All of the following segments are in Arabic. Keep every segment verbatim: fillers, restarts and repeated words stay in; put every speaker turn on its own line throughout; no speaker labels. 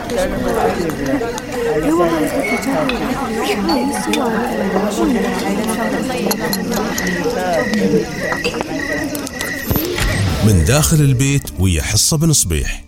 من داخل البيت ويا حصة بن صبيح.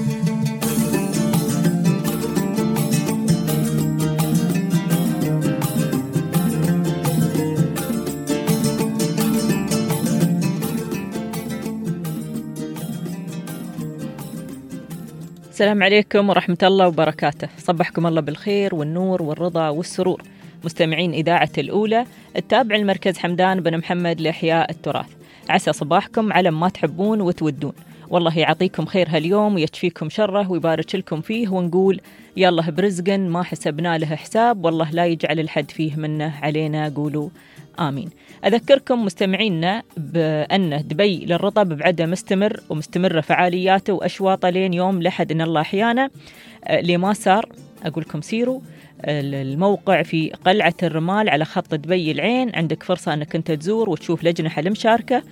السلام عليكم ورحمة الله وبركاته. صبحكم الله بالخير والنور والرضا والسرور مستمعين إذاعة الأولى التابع المركز حمدان بن محمد لإحياء التراث. عسى صباحكم على ما تحبون وتودون، والله يعطيكم خير هاليوم ويشفيكم شره ويبارك لكم فيه، ونقول يالله برزق ما حسبنا له حساب، والله لا يجعل الحد فيه منه علينا، قولوا آمين. أذكركم مستمعينا بأن دبي للرطب بعده مستمر ومستمرة فعالياته وأشواطه لين يوم لحد إن الله أحيانا. اللي ما صار أقول لكم سيروا الموقع في قلعة الرمال على خط دبي العين، عندك فرصة أنك أنت تزور وتشوف لجنة المشاركة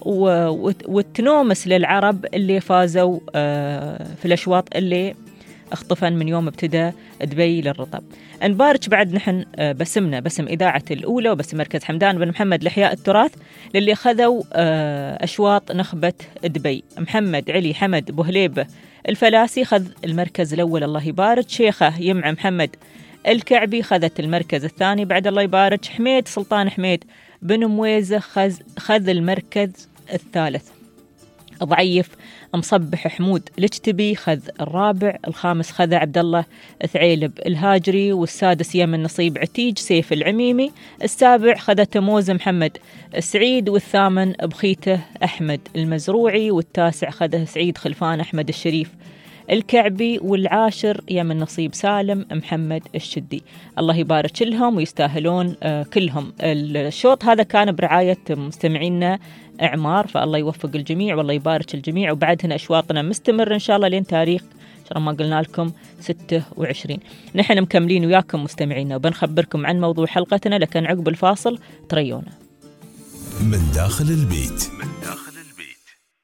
وتنومس للعرب اللي فازوا في الأشواط اللي اخطفن من يوم ابتدى دبي للرطب. نبارك بعد نحن باسمنا باسم إذاعة الأولى وباسم مركز حمدان بن محمد لإحياء التراث للي خذوا أشواط نخبة دبي. محمد علي حمد بوهليبة الفلاسي خذ المركز الأول الله يبارك، شيخة يمع محمد الكعبي خذت المركز الثاني بعد الله يبارك، حميد سلطان حميد بن مويزة خذ, خذ المركز الثالث، ضعيف مصبح حمود الاجتبي خذ الرابع، الخامس خذ عبد الله ثعيلب الهاجري، والسادس يمن نصيب عتيج سيف العميمي، السابع خذ تموز محمد السعيد، والثامن بخيته أحمد المزروعي، والتاسع خذ سعيد خلفان أحمد الشريف الكعبي، والعاشر يمن نصيب سالم محمد الشدي. الله يبارك لهم ويستاهلون آه كلهم. الشوط هذا كان برعاية مستمعينا إعمار، فالله يوفق الجميع والله يبارك الجميع. وبعد هنا أشواطنا مستمر إن شاء الله لين تاريخ شرا ما قلنا لكم ستة وعشرين. نحن مكملين وياكم مستمعينا وبنخبركم عن موضوع حلقتنا، لكن عقب الفاصل تريونا.
من داخل البيت. من داخل البيت.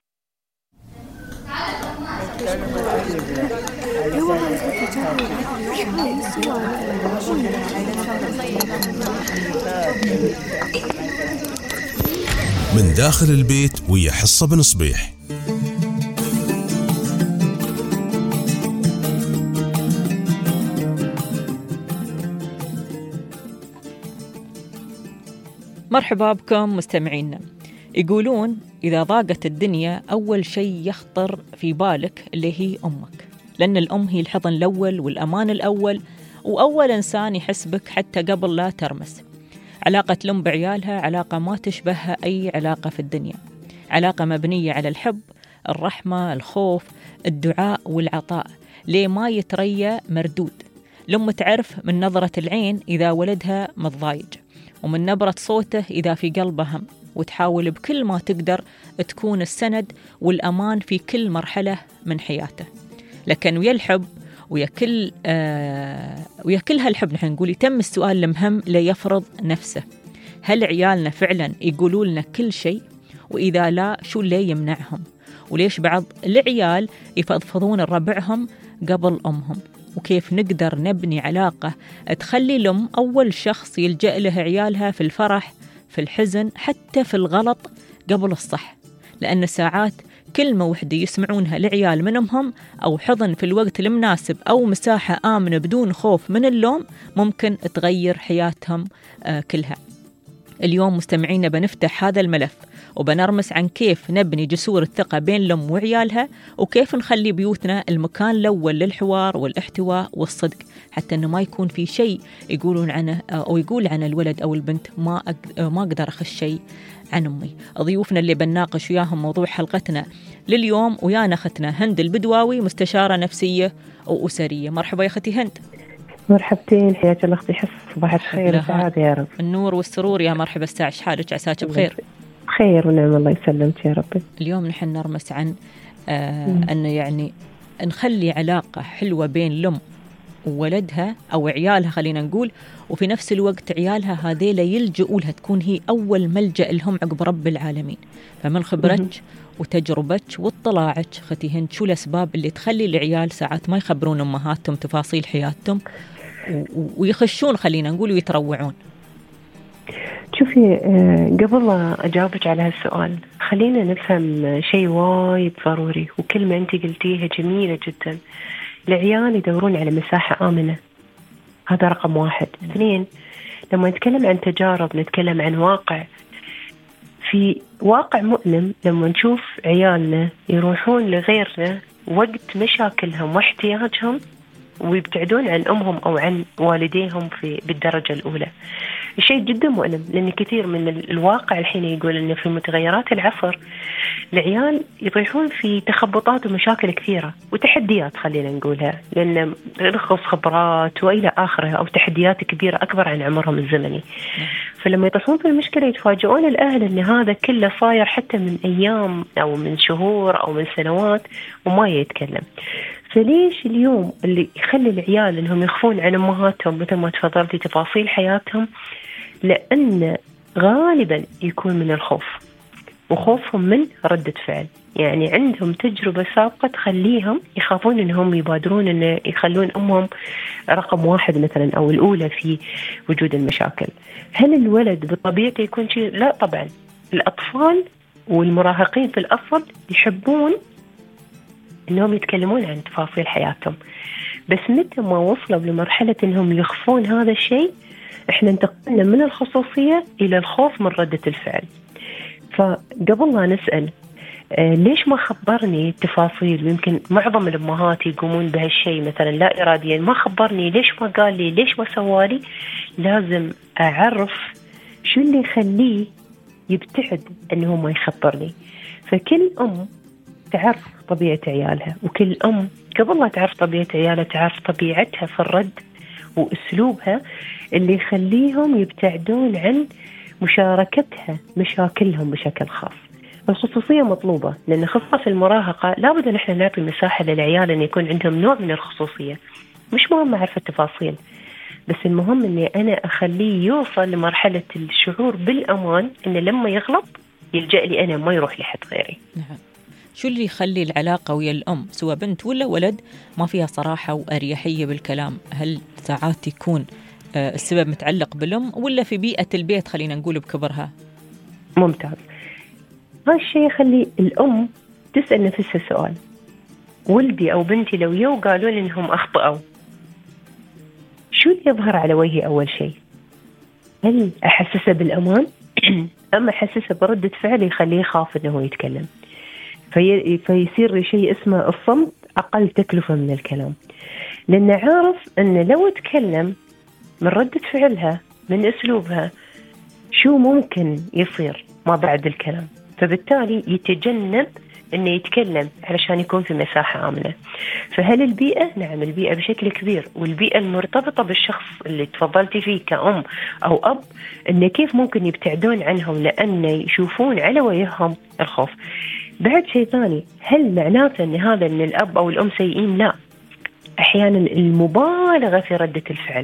من داخل البيت ويا حصة بن صبيح.
مرحبا بكم مستمعينا. يقولون إذا ضاقت الدنيا أول شيء يخطر في بالك اللي هي أمك، لأن الأم هي الحضن الأول والأمان الأول، وأول إنسان يحس بك حتى قبل لا ترمس. علاقة الأم بعيالها علاقة ما تشبهها أي علاقة في الدنيا، علاقة مبنية على الحب، الرحمة، الخوف، الدعاء والعطاء، ليه ما يتريى مردود. الأم تعرف من نظرة العين إذا ولدها متضايج، ومن نبرة صوته إذا في قلبه هم، وتحاول بكل ما تقدر تكون السند والأمان في كل مرحلة من حياته. لكن ويا الحب ويا كل آه ويا كل هالحب نحن نقول يتم السؤال المهم ليفرض نفسه: هل عيالنا فعلا يقولوا لنا كل شيء؟ وإذا لا شو اللي يمنعهم؟ وليش بعض العيال يفضفضون ربعهم قبل أمهم؟ وكيف نقدر نبني علاقة تخلي الأم أول شخص يلجأ له عيالها في الفرح، في الحزن، حتى في الغلط قبل الصح؟ لأن ساعات كلمة وحدة يسمعونها العيال من أمهم، أو حضن في الوقت المناسب، أو مساحة آمنة بدون خوف من اللوم، ممكن تغير حياتهم آه كلها. اليوم مستمعينا بنفتح هذا الملف وبنرمس عن كيف نبني جسور الثقة بين الأم وعيالها، وكيف نخلي بيوتنا المكان الأول للحوار والاحتواء والصدق، حتى أنه ما يكون في شيء يقولون عنه أو يقول عن الولد أو البنت ما ما أقدر أخش شيء عن أمي. ضيوفنا اللي بنناقش وياهم موضوع حلقتنا لليوم، ويانا أختنا هند البدواوي مستشارة نفسية وأسرية. مرحبا يا أختي هند.
مرحبتين، حياك الله أختي، حس صباح الخير والسعادة يا رب.
النور والسرور يا مرحبا. الساعة ايش حالك؟ عساك بخير؟
خير ونعم، الله يسلمك يا رب.
اليوم نحن نرمس عن آه أن يعني نخلي علاقة حلوة بين الأم وولدها أو عيالها خلينا نقول، وفي نفس الوقت عيالها هذيلا يلجؤوا لها، تكون هي أول ملجأ لهم عقب رب العالمين. فمن خبرتك وتجربتك واطلاعك ختي هند، شو الأسباب اللي تخلي العيال ساعات ما يخبرون أمهاتهم تفاصيل حياتهم ويخشون خلينا نقول ويتروعون؟
شوفي، قبل لا أجاوبك على هالسؤال خلينا نفهم شيء وايد ضروري، وكلمة أنت قلتيها جميلة جدا. العيال يدورون على مساحة آمنة، هذا رقم واحد. اثنين، لما نتكلم عن تجارب نتكلم عن واقع. في واقع مؤلم لما نشوف عيالنا يروحون لغيرنا وقت مشاكلهم واحتياجهم ويبتعدون عن أمهم أو عن والديهم في بالدرجة الأولى. الشيء جدا مؤلم، لأن كثير من الواقع الحين يقول أن في متغيرات العصر العيال يطيحون في تخبطات ومشاكل كثيرة وتحديات خلينا نقولها، لأن رخص خبرات وإلى آخره، أو تحديات كبيرة أكبر عن عمرهم الزمني. فلما يطيحون في المشكلة يتفاجئون الأهل أن هذا كله صاير حتى من أيام أو من شهور أو من سنوات وما يتكلم. فليش اليوم اللي يخلي العيال انهم يخفون عن امهاتهم مثل ما تفضلتي تفاصيل حياتهم؟ لان غالبا يكون من الخوف، وخوفهم من ردة فعل. يعني عندهم تجربة سابقة تخليهم يخافون انهم يبادرون ان يخلون امهم رقم واحد مثلا او الاولى في وجود المشاكل. هل الولد بطبيعته يكون شيء؟ لا طبعا. الاطفال والمراهقين في الاصل يحبون انهم يتكلمون عن تفاصيل حياتهم، بس متى ما وصلوا لمرحلة انهم يخفون هذا الشيء احنا انتقلنا من الخصوصية الى الخوف من ردة الفعل. فقبل لا نسأل آه ليش ما خبرني التفاصيل، ويمكن معظم الامهات يقومون بهالشيء مثلا لا اراديا، ما خبرني، ليش ما قال لي، ليش ما سوالي، لازم اعرف شو اللي يخليه يبتعد انه ما يخبرني. فكل ام تعرف طبيعة عيالها، وكل أم قبل لا تعرف طبيعة عيالها تعرف طبيعتها في الرد وأسلوبها اللي يخليهم يبتعدون عن مشاركتها مشاكلهم بشكل خاص. الخصوصية مطلوبة، لأن خاصة في المراهقة لابد أن احنا نعطي مساحة للعيال أن يكون عندهم نوع من الخصوصية. مش مهم أعرف التفاصيل، بس المهم أني أنا أخليه يوصل لمرحلة الشعور بالأمان، أن لما يغلط يلجأ لي أنا، ما يروح لحد غيري.
نعم. شو اللي يخلي العلاقة ويا الأم سواء بنت ولا ولد ما فيها صراحة وأريحية بالكلام؟ هل ساعات يكون السبب متعلق بالأم ولا في بيئة البيت خلينا نقول بكبرها؟
ممتاز. هذا الشيء يخلي الأم تسأل نفسها سؤال: ولدي أو بنتي لو يو قالوا لي إنهم أخطأوا، شو اللي يظهر على وجهي أول شيء؟ هل أحسسه بالأمان أم أحسسه بردة فعل يخليه يخاف إنه يتكلم؟ في فيصير شيء اسمه الصمت أقل تكلفة من الكلام، لأن عارف أن لو تكلم من ردة فعلها من أسلوبها شو ممكن يصير ما بعد الكلام، فبالتالي يتجنب أنه يتكلم علشان يكون في مساحة آمنة. فهل البيئة؟ نعم البيئة بشكل كبير، والبيئة المرتبطة بالشخص اللي تفضلتي فيه كأم أو أب، أنه كيف ممكن يبتعدون عنهم لأن يشوفون على وجههم الخوف. بعد شيء ثاني، هل معناته أن هذا من الأب أو الأم سيئين؟ لا، أحيانا المبالغة في ردة الفعل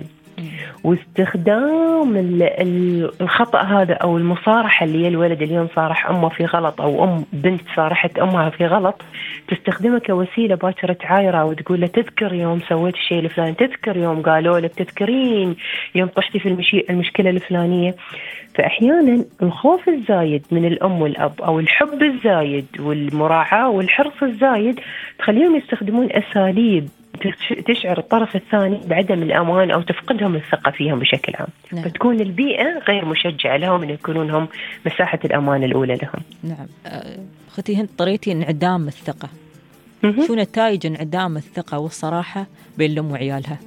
واستخدام الخطأ هذا أو المصارحة اللي هي الولد اليوم صارح أمه في غلط أو أم بنت صارحت أمها في غلط، تستخدمها كوسيلة باكرة تعايرة وتقول له تذكر يوم سويت الشيء الفلاني، تذكر يوم قالوا لك، تذكرين يوم طحتي في المشي المشكلة الفلانية. فأحيانا الخوف الزايد من الأم والأب أو الحب الزايد والمراعاة والحرص الزايد تخليهم يستخدمون أساليب تشعر الطرف الثاني بعدم الأمان أو تفقدهم الثقة فيهم بشكل عام. نعم. فتكون البيئة غير مشجعة لهم أن يكونون هم مساحة الأمان الأولى لهم.
نعم. أختي هند، طريقتي انعدام الثقة، شو نتائج انعدام الثقة والصراحة بين الأم وعيالها؟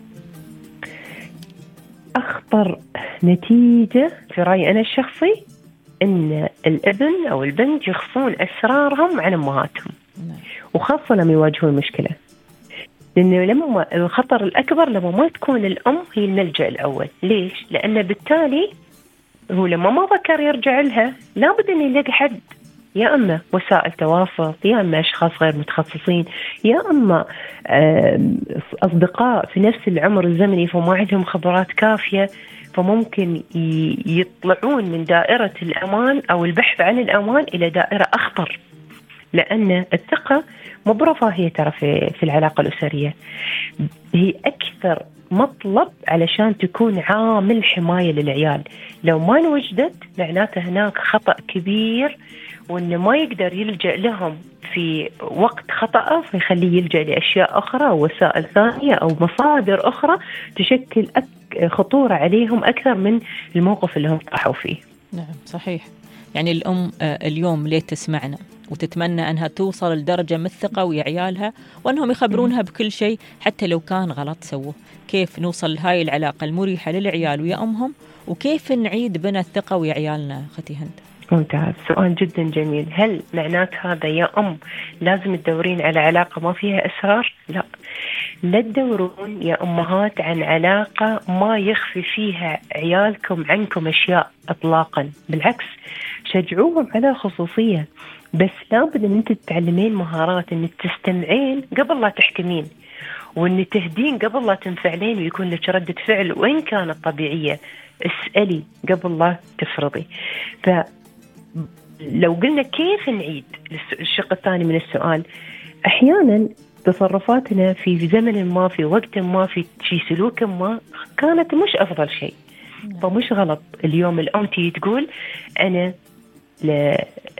أخطر نتيجة في رأيي أنا الشخصي أن الابن أو البنت يخفون أسرارهم عن أمهاتهم. نعم. وخاصة لما يواجهون مشكلة، لأنه لما الخطر الأكبر لما ما تكون الأم هي الملجأ الأول. ليش؟ لأن بالتالي هو لما ما فكر يرجع لها لابد أن يلاقي حد، يا أما وسائل تواصل، يا أما أشخاص غير متخصصين، يا أما أصدقاء في نفس العمر الزمني فما عندهم خبرات كافية، فممكن يطلعون من دائرة الأمان أو البحث عن الأمان إلى دائرة أخطر. لأن الثقة مو برفاهية ترى في, في العلاقة الأسرية، هي أكثر مطلب علشان تكون عامل حماية للعيال. لو ما وجدت معناته هناك خطأ كبير، وإنه ما يقدر يلجأ لهم في وقت خطأه فيخليه يلجأ لأشياء أخرى أو وسائل ثانية أو مصادر أخرى تشكل خطورة عليهم أكثر من الموقف اللي هم طاحوا فيه.
نعم صحيح. يعني الأم اليوم ليه تسمعنا وتتمنى أنها توصل لدرجة من الثقة ويا عيالها، وأنهم يخبرونها بكل شيء حتى لو كان غلط سووه. كيف نوصل لهاي العلاقة المريحة للعيال ويا أمهم، وكيف نعيد بنا الثقة ويا عيالنا ختي هند؟
ممتاز، سؤال جدا جميل. هل معنات هذا يا أم لازم تدورين على علاقة ما فيها أسرار؟ لا، لا تدورون يا أمهات عن علاقة ما يخفي فيها عيالكم عنكم أشياء إطلاقا، بالعكس شجعوهم على خصوصية. بس لابد أن أنت تتعلمين مهارات أنك تستمعين قبل لا تحكمين، وأن تهدين قبل لا تنفعلين ويكون لك ردة فعل وإن كانت طبيعية. اسألي قبل لا تفرضي. فلو قلنا كيف نعيد الشق الثاني من السؤال، أحيانا تصرفاتنا في زمن ما في وقت ما في شي سلوك ما كانت مش أفضل شيء، فمش غلط اليوم الأم تيجي تقول أنا ل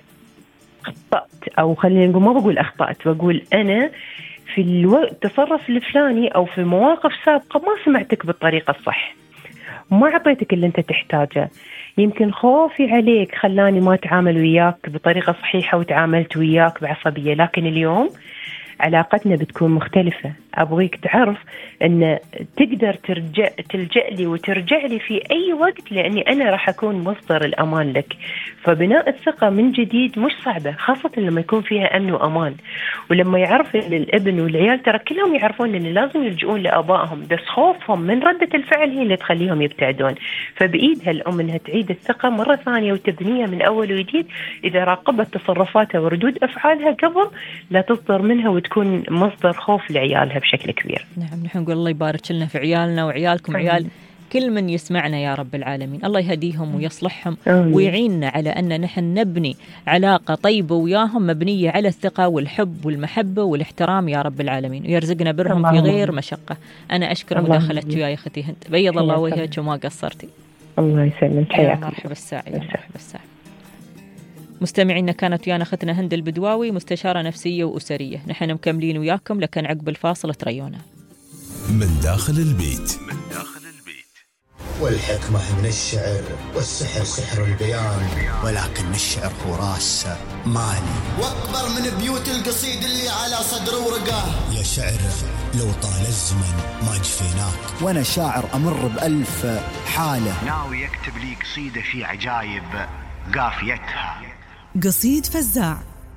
أخطأت، أو خلينا نقول ما بقول أخطأت، بقول أنا في التصرف الفلاني أو في مواقف سابقة ما سمعتك بالطريقة الصح، ما عطيتك اللي أنت تحتاجه، يمكن خوفي عليك خلاني ما أتعامل وياك بطريقة صحيحة وتعاملت وياك بعصبية، لكن اليوم علاقتنا بتكون مختلفة. أبغيك تعرف أن تقدر ترجع تلجأ لي وترجع لي في أي وقت، لأني أنا راح أكون مصدر الأمان لك. فبناء الثقة من جديد مش صعبة، خاصة لما يكون فيها أمن وأمان، ولما يعرف الابن والعيال ترى كلهم يعرفون أن لازم يلجؤون لآبائهم، بس خوفهم من ردة الفعل هي اللي تخليهم يبتعدون. فبإيدها الأم أنها تعيد الثقة مرة ثانية وتبنيها من أول وجديد إذا راقبت تصرفاتها وردود أفعالها قبل لا تصدر منها وتكون مصدر خوف لعيالها بشكل كبير.
نعم، نحن نقول الله يبارك لنا في عيالنا وعيالكم عيال كل من يسمعنا يا رب العالمين، الله يهديهم ويصلحهم ويعيننا على أن نحن نبني علاقة طيبة وياهم مبنية على الثقة والحب والمحبة والاحترام يا رب العالمين، ويرزقنا برهم في غير مشقة. أنا أشكر مداخلتك يا أختي هند، بيض الله وجهك وما قصرتي.
الله يسلمك، حياك.
مرحبا الساعة، يا مرحبا الساعة. مستمعينا، كانت ويانا أختنا هند البدواوي، مستشارة نفسية وأسرية. نحن مكملين وياكم، لكن عقب الفاصل تريونا
من داخل البيت. من داخل البيت.
والحكمة من الشعر والسحر سحر البيان، ولكن الشعر هو راس مالي واكبر من بيوت القصيد اللي على صدر ورقاه. يا شعر لو طال الزمن ما جفيناك، وانا شاعر امر بألف حالة، ناوي يكتب لي قصيدة في عجايب قافيتها.
قصيد فزاع.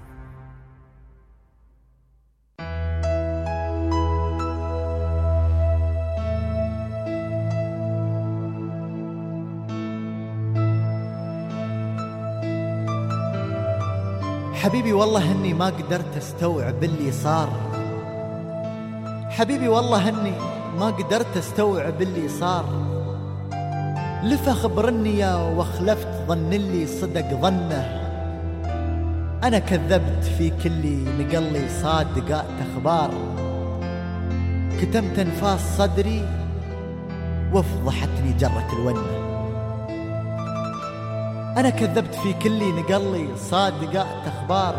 حبيبي والله هني ما قدرت استوعب اللي صار، حبيبي والله هني ما قدرت استوعب اللي صار، لفه خبرني يا وخلفت ظن اللي صدق ظنه، أنا كذبت في كل نقلي صادقات أخبار، كتمت أنفاس صدري وفضحتني جرة الونة، أنا كذبت في كل نقلي صادقات أخبار،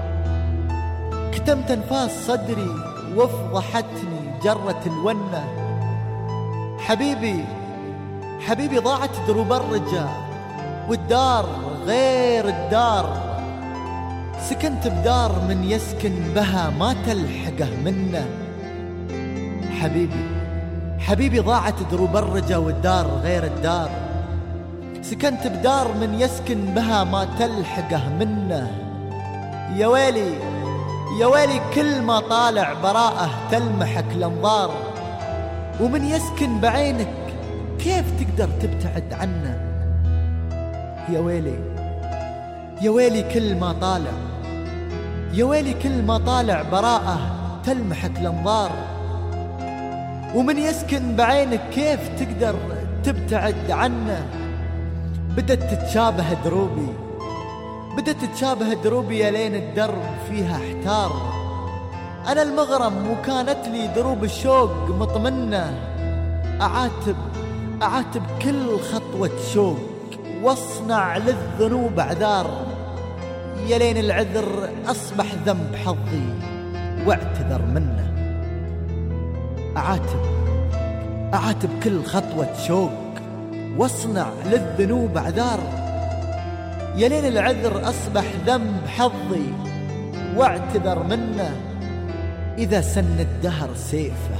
كتمت أنفاس صدري وفضحتني جرة الونة. حبيبي حبيبي ضاعت دروب الرجاء والدار غير الدار، سكنت بدار من يسكن بها ما تلحقه منه. حبيبي حبيبي ضاعت دروب الرجا والدار غير الدار، سكنت بدار من يسكن بها ما تلحقه منه. يا ويلي يا ويلي كل ما طالع براءه تلمحك الأنظار، ومن يسكن بعينك كيف تقدر تبتعد عنه. يا ويلي يا ويلي كل ما طالع يا ويلي كل ما طالع براءه تلمحك الأنظار، ومن يسكن بعينك كيف تقدر تبتعد عنه. بدت تتشابه دروبي بدت تشابه دروبي لين الدرب فيها احتار. أنا المغرم وكانت لي دروب الشوق مطمنة، أعاتب أعاتب كل خطوة شوق واصنع للذنوب أعذار. يا لين العذر أصبح ذنب حظي واعتذر منه. أعاتب أعاتب كل خطوة شوق واصنع للذنوب أعذار. يا لين العذر أصبح ذنب حظي واعتذر منه. إذا سن الدهر سيفه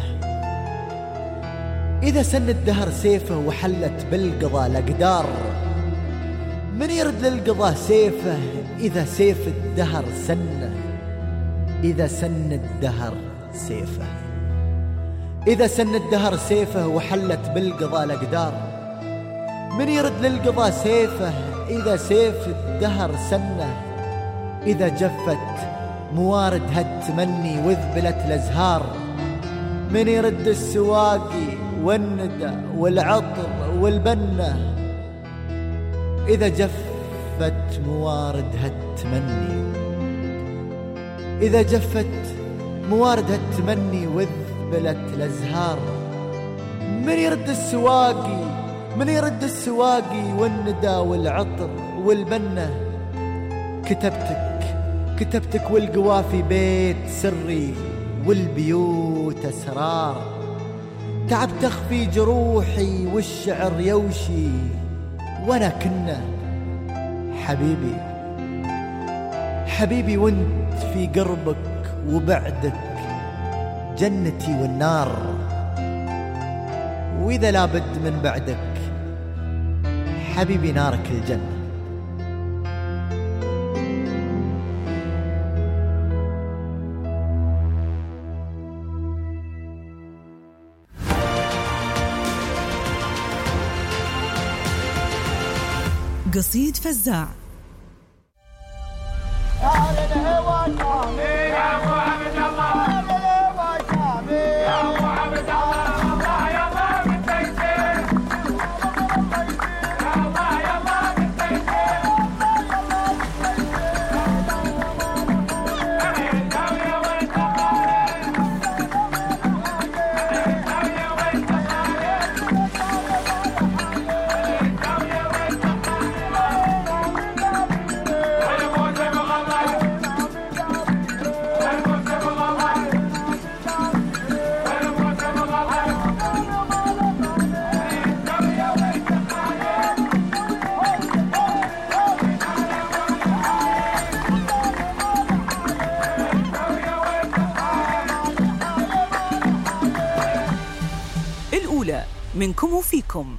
إذا سن الدهر سيفه وحلت بالقضاء الأقدار. من يرد للقضاء سيفه إذا سيف الدهر سنه. إذا سن الدهر سيفه إذا سن الدهر سيفه وحلت بالقضاء الأقدار. من يرد للقضاء سيفه إذا سيف الدهر سنه. إذا جفت موارد هالتمني وذبلت الأزهار. من يرد السواقي والندى والعطر والبنة. إذا جفت موارد هالتمني إذا جفت موارد هالتمني وذبلت الأزهار. من يرد السواقي من يرد السواقي والندى والعطر والبنة. كتبتك كتبتك والقوافي بيت سري والبيوت أسرار. تعب تخفي جروحي والشعر يوشي وانا كنا. حبيبي حبيبي وانت في قربك وبعدك جنتي والنار. واذا لابد من بعدك حبيبي نارك الجنة.
قصيد فزاع. الأولى منكم وفيكم.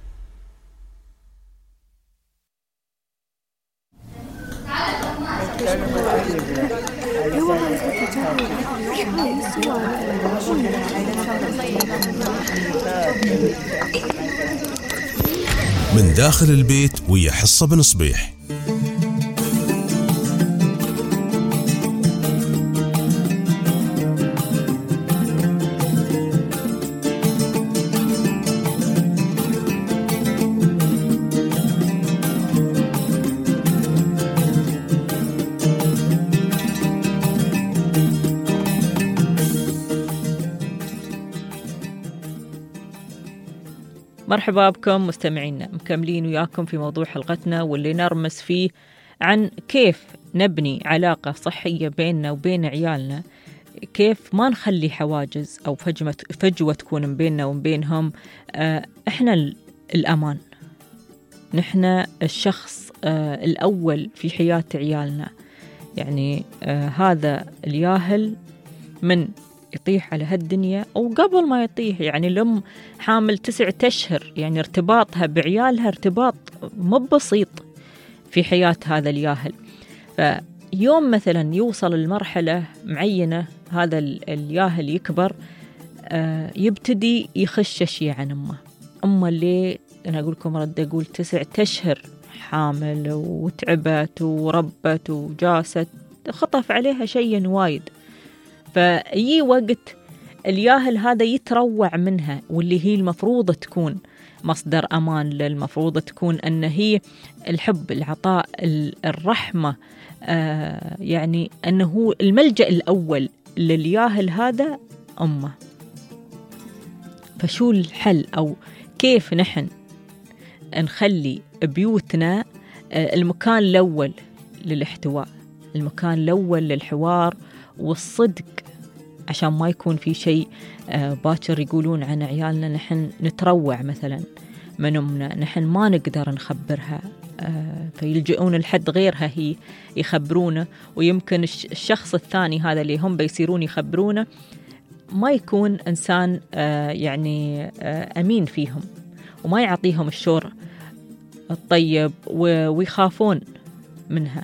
من داخل البيت ويا حصة بن صبيح.
مرحبا بكم مستمعينا، مكملين وياكم في موضوع حلقتنا واللي نرمس فيه عن كيف نبني علاقة صحية بيننا وبين عيالنا، كيف ما نخلي حواجز أو فجوة, فجوة تكون بيننا وبينهم. آه إحنا الأمان، نحن الشخص آه الأول في حياة عيالنا. يعني آه هذا الياهل من يطيح على هالدنيا أو قبل ما يطيح. يعني الأم حامل تسعة أشهر، يعني ارتباطها بعيالها ارتباط مو بسيط في حياة هذا الياهل. فيوم مثلا يوصل المرحلة معينة هذا الياهل يكبر، آه يبتدي يخشش عن أمه. أمه اللي أنا أقول لكم رد أقول تسعة أشهر حامل وتعبت وربت وجاست، خطف عليها شيء وايد. فيجي وقت فالياهل هذا يتروع منها، واللي هي المفروض تكون مصدر أمان، للمفروض تكون أن هي الحب، العطاء، الرحمة، آه يعني أنه الملجأ الأول للياهل هذا أمه. فشو الحل، أو كيف نحن نخلي بيوتنا آه المكان الأول للاحتواء، المكان الأول للحوار والصدق، عشان ما يكون في شيء آه باكر يقولون عن عيالنا نحن نتروع مثلا من أمنا، نحن ما نقدر نخبرها، آه فيلجؤون لحد غيرها هي يخبرونه، ويمكن الشخص الثاني هذا اللي هم بيصيرون يخبرونه ما يكون إنسان آه يعني آه أمين فيهم، وما يعطيهم الشور الطيب، ويخافون منها.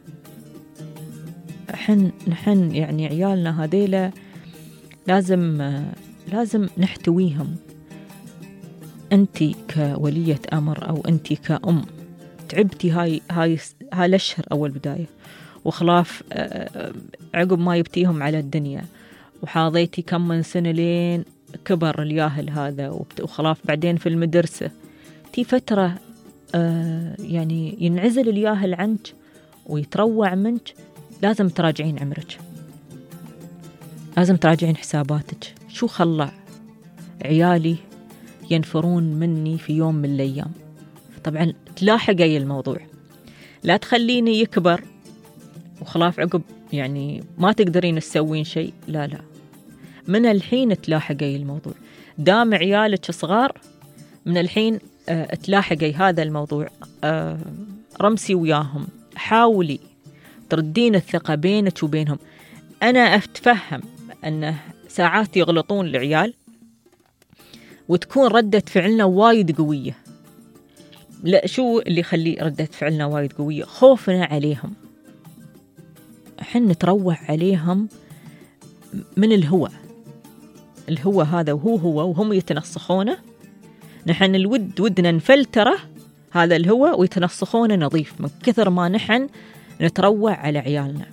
حن نحن يعني عيالنا هذيلا لازم لازم نحتويهم. أنتي كولية أمر أو أنتي كأم تعبتي هاي هاي هاي الأشهر أول بداية، وخلاف عقب ما يبتيهم على الدنيا، وحاضيتي كم من سنة لين كبر الياهل هذا، وخلاف بعدين في المدرسة تي فترة يعني ينعزل الياهل عنك ويتروع منك. لازم تراجعين عمرك، لازم تراجعين حساباتك. شو خلى عيالي ينفرون مني في يوم من الأيام؟ طبعا تلاحقي الموضوع، لا تخليني يكبر وخلاف عقب يعني ما تقدرين تسوين شيء. لا لا، من الحين تلاحقي الموضوع. دام عيالك صغار من الحين أه تلاحقي هذا الموضوع. أه رمسي وياهم، حاولي تردين الثقة بينك وبينهم. أنا أتفهم أن ساعات يغلطون العيال وتكون ردة فعلنا وايد قوية. لا، شو اللي يخلي ردة فعلنا وايد قوية؟ خوفنا عليهم. حن نتروع عليهم من الهوى الهوى هذا، وهو هو وهم يتنصخونه. نحن الود ودنا نفلتره هذا الهوى ويتنصخونه نظيف من كثر ما نحن نتروع على عيالنا.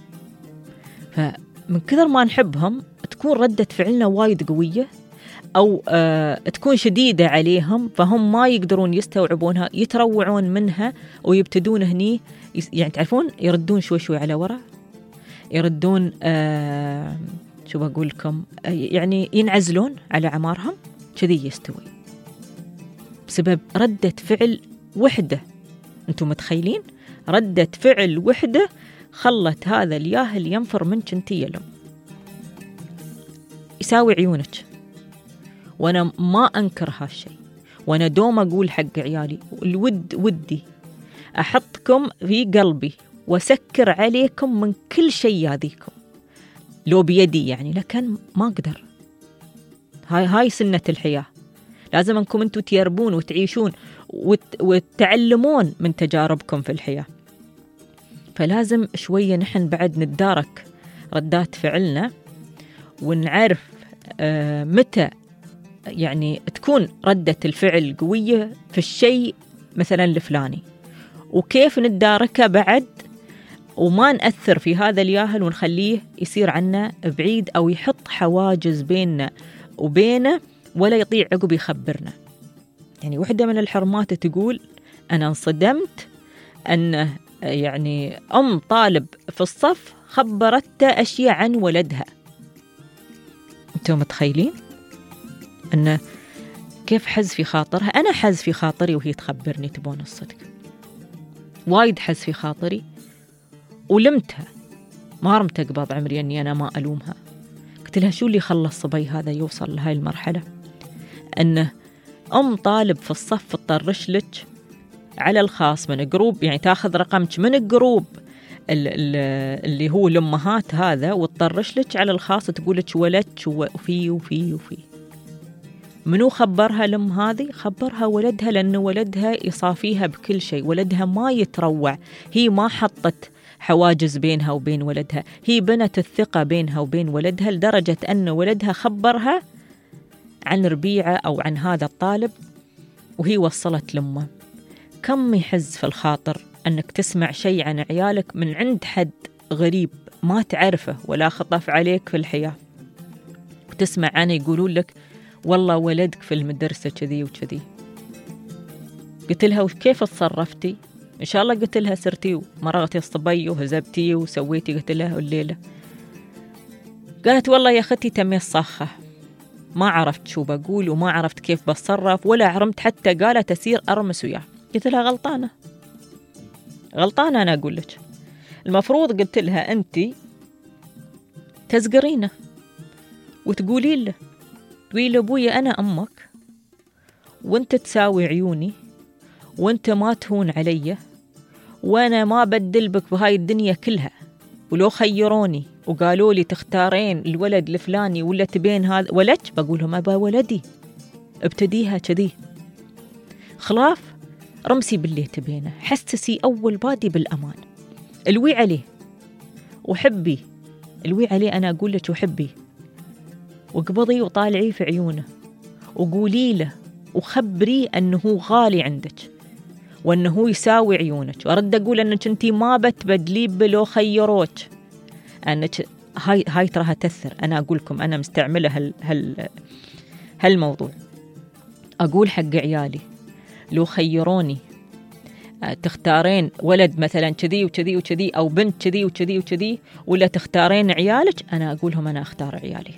فمن كثر ما نحبهم تكون ردة فعلنا وايد قوية، أو آه تكون شديدة عليهم، فهم ما يقدرون يستوعبونها، يتروعون منها ويبتدون هني يعني تعرفون يردون شوي شوي على وراء، يردون آه شو بقول لكم آه يعني ينعزلون على عمارهم كذي يستوي بسبب ردة فعل وحدة. أنتم متخيلين؟ ردة فعل وحدة خلت هذا الياهل ينفر منك انتي يا الأم. يساوي عيونك، وأنا ما أنكر هالشيء، وأنا دوم أقول حق عيالي الود ودي أحطكم في قلبي وأسكر عليكم من كل شيء ياذيكم لو بيدي يعني، لكن ما أقدر. هاي هاي سنة الحياة، لازم أنكم أنتوا تيربون وتعيشون وت... وتعلمون من تجاربكم في الحياة. فلازم شوية نحن بعد نتدارك ردات فعلنا، ونعرف آه متى يعني تكون ردة الفعل قوية في الشيء مثلا الفلاني، وكيف نتداركه بعد وما نأثر في هذا الياهل ونخليه يصير عنا بعيد أو يحط حواجز بيننا وبينه ولا يطيع عقب يخبرنا. يعني واحدة من الحرمات تقول أنا انصدمت أن يعني أم طالب في الصف خبرت أشياء عن ولدها. أنتم متخيلين أن كيف حز في خاطرها؟ أنا حز في خاطري وهي تخبرني، تبون الصدق وايد حز في خاطري ولمتها، ما رمت أقبض عمري أني أنا ما ألومها. قلت لها شو اللي خلى الصبي هذا يوصل لهاي المرحلة، أنه أم طالب في الصف تطرش لك على الخاص من جروب، يعني تاخذ رقمك من الجروب اللي هو الأمهات هذا وتطرش لك على الخاص تقول لك ولدك وفي وفي وفي. منو خبرها الأم هذه؟ خبرها ولدها، لأن ولدها يصافيها بكل شيء، ولدها ما يتروع، هي ما حطت حواجز بينها وبين ولدها، هي بنت الثقة بينها وبين ولدها لدرجة أن ولدها خبرها عن ربيعة أو عن هذا الطالب وهي وصلت لأمه. كم يحز في الخاطر أنك تسمع شيء عن عيالك من عند حد غريب ما تعرفه ولا خطف عليك في الحياة، تسمع عنه يقولون لك والله ولدك في المدرسة كذي وكذي. قلت لها وكيف تصرفتي؟ إن شاء الله قلت لها سرتي ومرغتي الصبي وهزبتي وسويتي. قلت لها الليلة. قالت والله يا أختي تمي الصخة، ما عرفت شو بقول وما عرفت كيف بتصرف ولا عرمت حتى قالت أسير أرمس وياه. قلت لها غلطانة غلطانة أنا أقول لك، المفروض قلت لها أنت تزقرينه وتقولي له تقولي له أبويا أنا أمك وأنت تساوي عيوني وأنت ما تهون علي وأنا ما بدل بك بهاي الدنيا كلها، ولو خيروني وقالوا لي تختارين الولد الفلاني ولا تبين هذا ولد بقول لهم أبا ولدي. ابتديها كذي خلاف رمسي باللي تبينه، حسسي أول بادي بالأمان، الوي عليه وحبي الوي عليه. أنا أقول لك وحبي وقبضي وطالعي في عيونه وقولي له وخبريه أنه غالي عندك وأنه يساوي عيونك. وأرد أقول أنك أنتي ما بتبدلي بلو خيروك، أنك هاي هاي تراها تأثر. أنا أقولكم أنا مستعملة هال هال هالموضوع. أقول حق عيالي لو خيروني تختارين ولد مثلا كذي وكذي وكذي أو بنت كذي وكذي وكذي ولا تختارين عيالك، أنا أقولهم أنا أختار عيالي.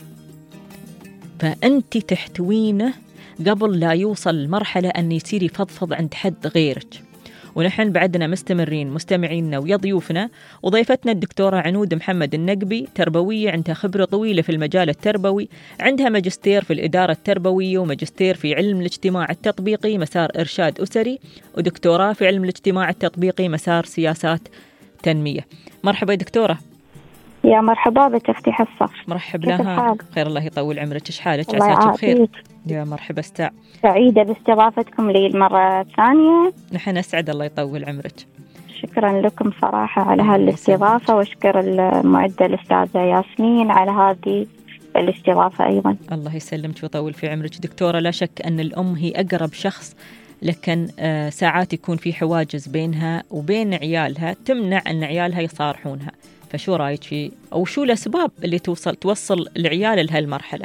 فأنت تحتوينه قبل لا يوصل المرحلة أن يصير يفضفض عند حد غيرك. ونحن بعدنا مستمرين مستمعيننا ويا ضيوفنا وضيفتنا الدكتورة عنود محمد النقبي، تربوية عندها خبرة طويلة في المجال التربوي، عندها ماجستير في الإدارة التربوية وماجستير في علم الاجتماع التطبيقي مسار إرشاد أسري، ودكتوراه في علم الاجتماع التطبيقي مسار سياسات تنمية. مرحبا دكتورة.
يا مرحبا بك أختي حصة.
مرحب لها. خير الله يطول عمرك. إيش حالك؟ عساك بخير. يا مرحبا استاع.
سعيدة باستضافتكم لي المرة الثانية.
نحن أسعد الله يطول عمرك.
شكرا لكم صراحة على هالاستضافة وشكر المعدة الأستاذة ياسمين على هذه الاستضافة أيضا.
الله يسلمك ويطول في عمرك دكتورة. لا شك أن الأم هي أقرب شخص، لكن ساعات يكون في حواجز بينها وبين عيالها تمنع أن عيالها يصارحونها. فشو رأيك في أو شو الأسباب اللي توصل توصل العيال لهالمرحلة؟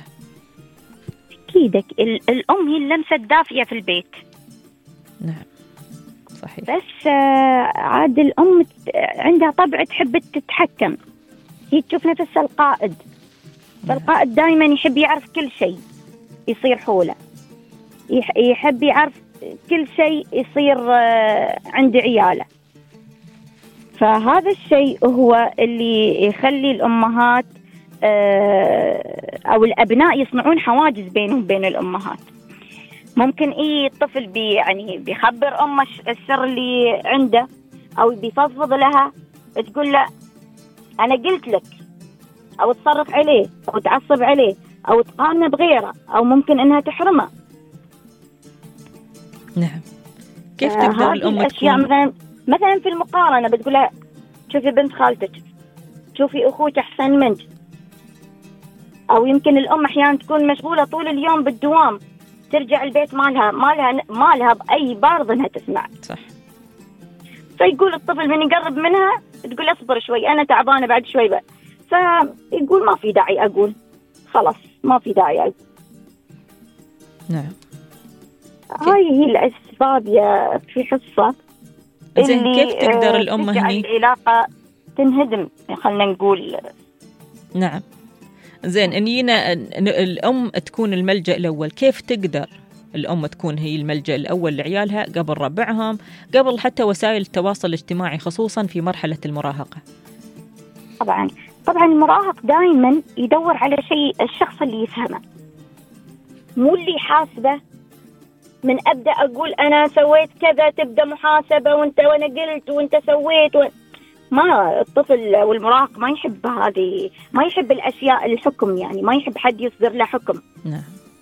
أكيدك الأم هي اللمسة الدافية في البيت.
نعم صحيح.
بس عاد الأم عندها طبع تحب تتحكم، هي تشوف نفسها القائد. فالقائد دائما يحب يعرف كل شيء يصير حوله، يحب يعرف كل شيء يصير عند عياله. فهذا الشيء هو اللي يخلي الأمهات أو الأبناء يصنعون حواجز بينهم وبين الأمهات. ممكن إيه الطفل بي يعني بيخبر أمه السر اللي عنده أو بيفضفض لها، تقول له أنا قلت لك، أو تصرف عليه أو تعصب عليه أو تقارنه بغيره أو ممكن إنها تحرمه.
نعم. كيف تقدر الأم
تكون مثلا مثلا في المقارنة بتقولها شوفي بنت خالتك، شوفي أخوك أحسن منك. أو يمكن الأم أحيانا تكون مشغولة طول اليوم بالدوام، ترجع البيت مالها مالها مالها بأي بارض إنها تسمع.
صح.
فيقول الطفل من يقرب منها تقول اصبر شوي أنا تعبانة بعد شوي بقى. فيقول ما في داعي أقول، خلاص ما في داعي أقول.
نعم.
هاي هي الأسباب يا في حصة.
زين كيف تقدر الأم هني
العلاقة تنهدم خلنا نقول.
نعم. زين انينا الأم تكون الملجأ الأول، كيف تقدر الأم تكون هي الملجأ الأول لعيالها قبل ربعهم، قبل حتى وسائل التواصل الاجتماعي خصوصا في مرحلة المراهقة؟
طبعا طبعا المراهق دائما يدور على شيء الشخص اللي يفهمه، مو اللي يحاسبه. من أبدأ أقول أنا سويت كذا تبدأ محاسبة وانت وانا قلت وانت سويت و... ما الطفل والمراهق ما يحب هذه، ما يحب الأشياء الحكم، يعني ما يحب حد يصدر له حكم.
نعم.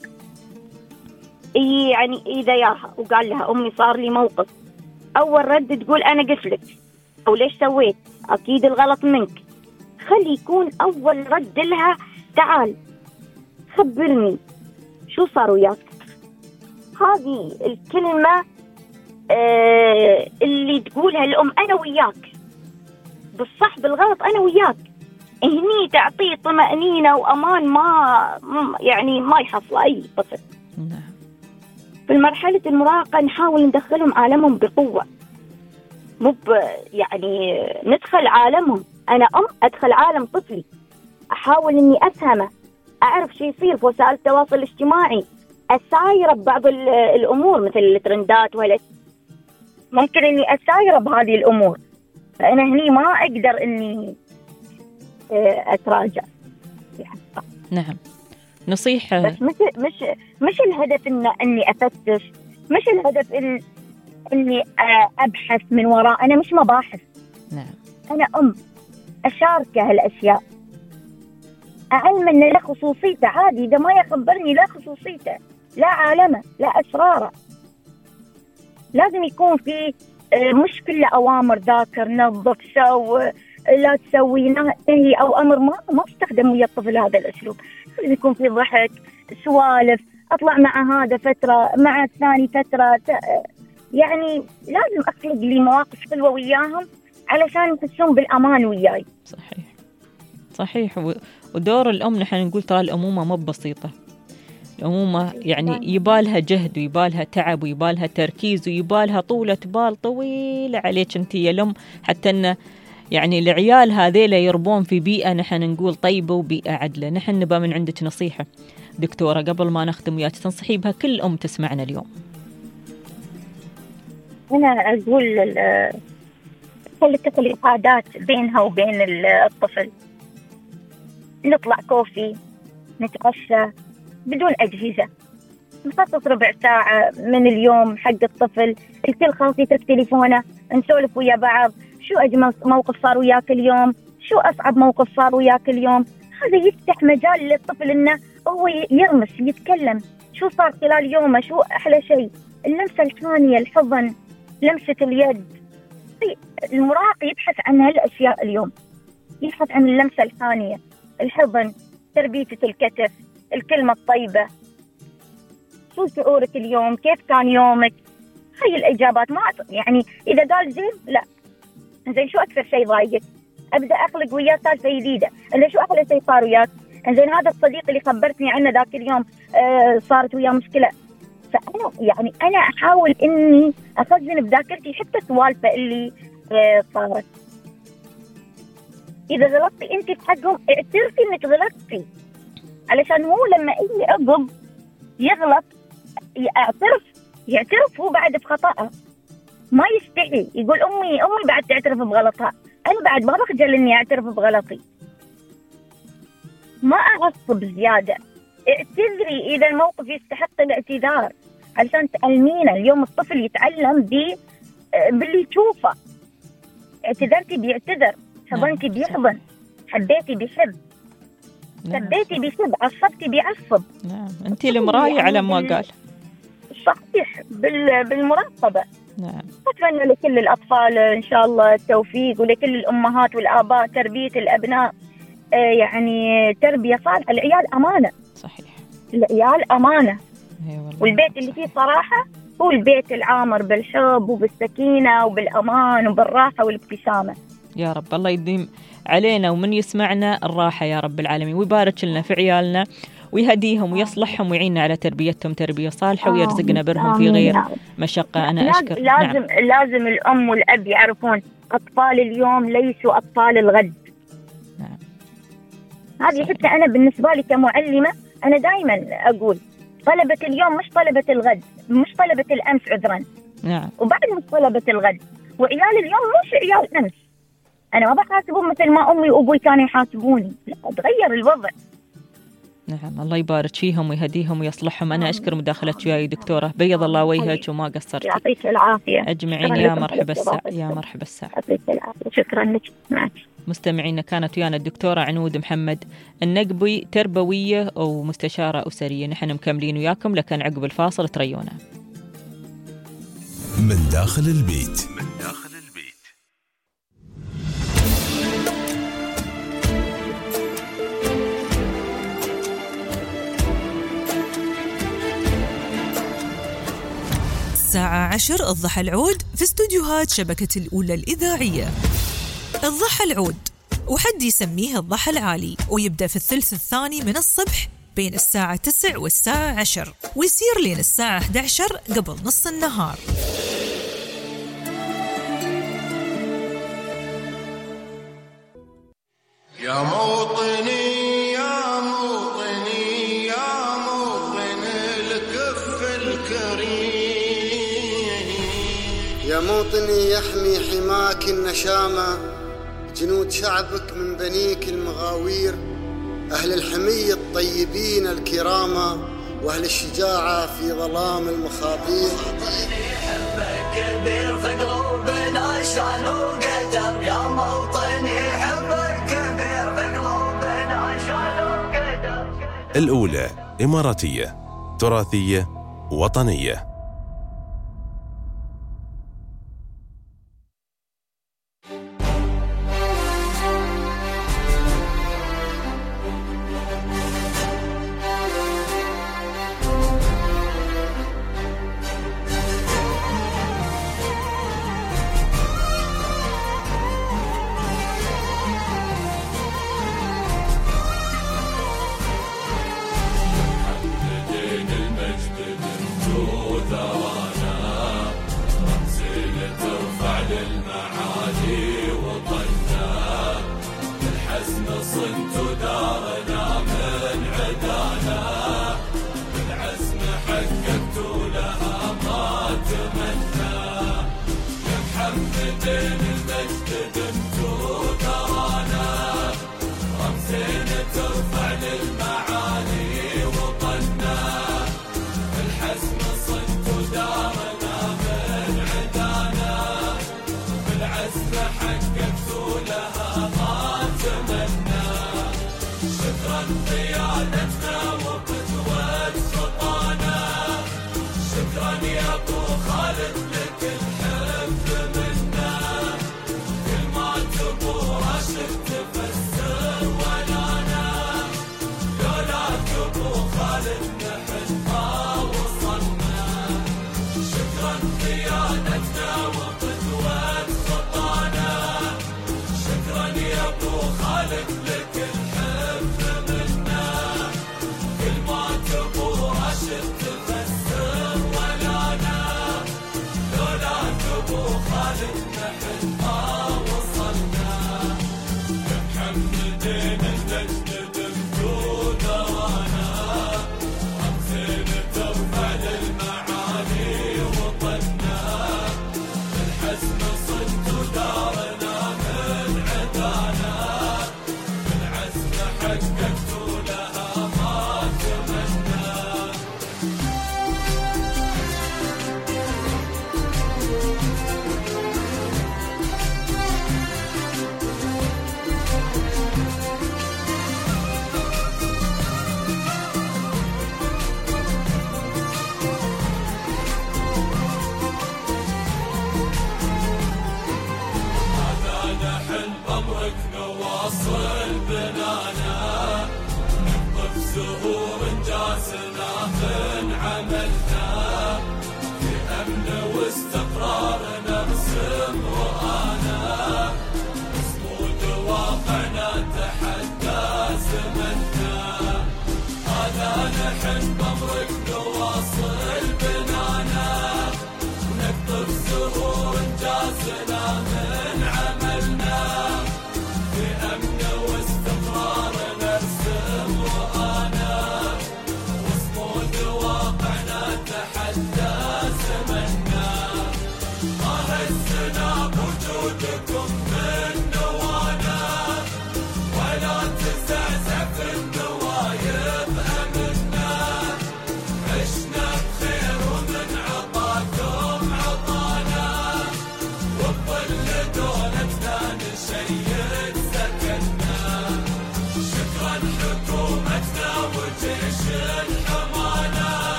يعني إذا ياها وقال لها أمي صار لي موقف، أول رد تقول أنا قلت لك أو ليش سويت، أكيد الغلط منك. خلي يكون أول رد لها تعال خبرني شو صار وياك. هذه الكلمة آه اللي تقولها الأم، أنا وياك بالصح بالغلط أنا وياك. هني تعطيه طمأنينة وأمان ما يعني ما يحصل أي طفل.
نعم.
في مرحلة المراهقة نحاول ندخلهم عالمهم بقوة، مو يعني ندخل عالمهم. أنا أم أدخل عالم طفلي، أحاول إني أفهمه، أعرف شو يصير في وسائل التواصل الاجتماعي، أسايره ببعض الأمور مثل الترندات ولا ممكن إني أسايره بهذه الأمور. فأنا هني ما أقدر إني أتراجع.
نعم. نصيحة
بس مش مش مش الهدف إن إني أفتش، مش الهدف إن إني أبحث من وراء. أنا مش مباحث.
نعم.
أنا أم أشارك هالأشياء، أعلم إن له خصوصيته عادي، إذا ما يخبرني لا خصوصيته لا عالمه لا أسراره. لازم يكون في مش كل أوامر ذاكر نظف سو لا تسوي نهي أو أمر. ما ما استخدم ويا الطفل هذا الأسلوب. لازم يكون في ضحك سوالف، أطلع مع هذا فترة مع الثاني فترة، يعني لازم أخلق لي مواقف حلوة وياهم علشان يحسون بالأمان وياي.
صحيح صحيح. ودور الأم نحن نقول ترى الأمومة ما بسيطة. الأمومة يعني يبالها جهد ويبالها تعب ويبالها تركيز ويبالها طولة بال طويلة عليك أنت يا الأم، حتى أن يعني العيال هذيلا يربون في بيئة نحن نقول طيبة وبيئة عدلة. نحن نبى من عندك نصيحة دكتورة قبل ما نختم وياك تنصحي بها كل أم تسمعنا اليوم.
أنا أقول خلي تخلي عادات بينها وبين الطفل. نطلع كوفي، نتغشى بدون أجهزة، نخصص ربع ساعة من اليوم حق الطفل. الكل خلاص يترك تليفونه، نسولف ويا بعض. شو أجمل موقف صار وياك اليوم؟ شو أصعب موقف صار وياك اليوم؟ هذا يفتح مجال للطفل إنه هو يغمس يتكلم شو صار خلال يومه، شو أحلى شيء. اللمسة الثانية، الحضن، لمسة اليد. المراهق يبحث عن هالأشياء اليوم، يبحث عن اللمسة الثانية، الحضن، تربية الكتف، الكلمة الطيبة. شو شعورك اليوم؟ كيف كان يومك؟ هاي الإجابات. ما يعني إذا قال زين لا زين، شو أكثر شيء ضايقك؟ أبدأ أخلق وياه سالفة جديدة. إذا شو أحلى شيء صار وياك؟ زين هذا الصديق اللي خبرتني عنه ذاك اليوم آه صارت وياه مشكلة. فأنا يعني أنا أحاول إني أخزن بذاكرتي حتى سوالفة اللي آه صارت. إذا غلطتي أنت بحقهم اعترفي إنك غلطتي، علشان هو لما يجي عقب يغلط يعترف يعترف هو بعد بخطأه، ما يستحي يقول أمي أمي بعد تعترف بغلطها. أنا بعد ما بخجل إني أعترف بغلطي. ما أعصب زيادة، اعتذري إذا الموقف يستحق الاعتذار علشان تعلمينه. اليوم الطفل يتعلم بي باللي يشوفه. اعتذرتي بيعتذر، حضنتي بيحضن، حبيتي بيحب، سبيتي بيسب، عصبتي بيعصب.
نعم. أنت المراية على ما قال.
صحيح. بالمراقبة.
نعم.
أتمنى لكل الأطفال إن شاء الله التوفيق، ولكل الأمهات والآباء تربية الأبناء آه يعني تربية صالحة. العيال أمانة.
صحيح.
العيال أمانة. والبيت اللي فيه صراحة هو البيت العامر بالحب وبالسكينة وبالأمان وبالراحة والابتسامة.
يا رب الله يديم علينا ومن يسمعنا الراحة يا رب العالمين، ويبارك لنا في عيالنا ويهديهم ويصلحهم ويعيننا على تربيتهم تربية صالحة ويرزقنا برهم في غير مشقة. أنا أشكر.
لازم
نعم.
لازم الأم والأب يعرفون أطفال اليوم ليسوا أطفال الغد.
نعم.
هذه حتى أنا بالنسبة لي كمعلمة أنا دائما أقول طلبة اليوم مش طلبة الغد، مش طلبة الأمس عذرا.
نعم.
وبعد مش طلبة الغد. وعيال اليوم مش عيال أمس. أنا ما بحاسبهم مثل ما أمي وأبوي كانوا يحاسبوني، لا تغير الوضع.
نعم. الله يبارك فيهم ويهديهم ويصلحهم. أنا أشكر مداخلتك وياي دكتورة، بيض الله وجهك وما قصرتي.
يعطيك العافية.
أجمعين. يا مرحبا الساعة. يا مرحبا الساعة.
يعطيك العافية. شكرا لك. معك.
مستمعينا كانت ويانا الدكتورة عنود محمد النقبي، تربوية ومستشارة أسرية. نحن مكملين وياكم لكن عقب الفاصل تريونا.
من داخل البيت. من داخل البيت.
الساعة عشر الضحى العود في استوديوهات شبكة الأولى الإذاعية. الضحى العود وحد يسميه الضحى العالي، ويبدأ في الثلث الثاني من الصبح بين الساعة تسعة والساعة عشر، ويصير لين الساعة إحدى عشر قبل نص النهار.
يا موطني يا موطني يا موطن الكف الكريم،
يا موطني يحمي حماك النشامة جنود شعبك من بنيك المغاوير، أهل الحمية الطيبين الكرامة وأهل الشجاعة في ظلام المخاطير.
حبك كبير في قلوبنا شان وقدر، يا موطني حبك كبير في قلوبنا شان وقدر.
الأولى إماراتية تراثية وطنية.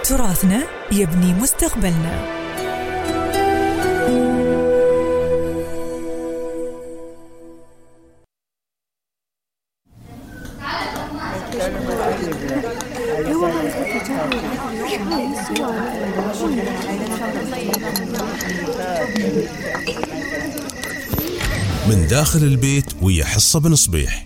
تراثنا يبني مستقبلنا.
من داخل البيت ويا حصة بن صبيح.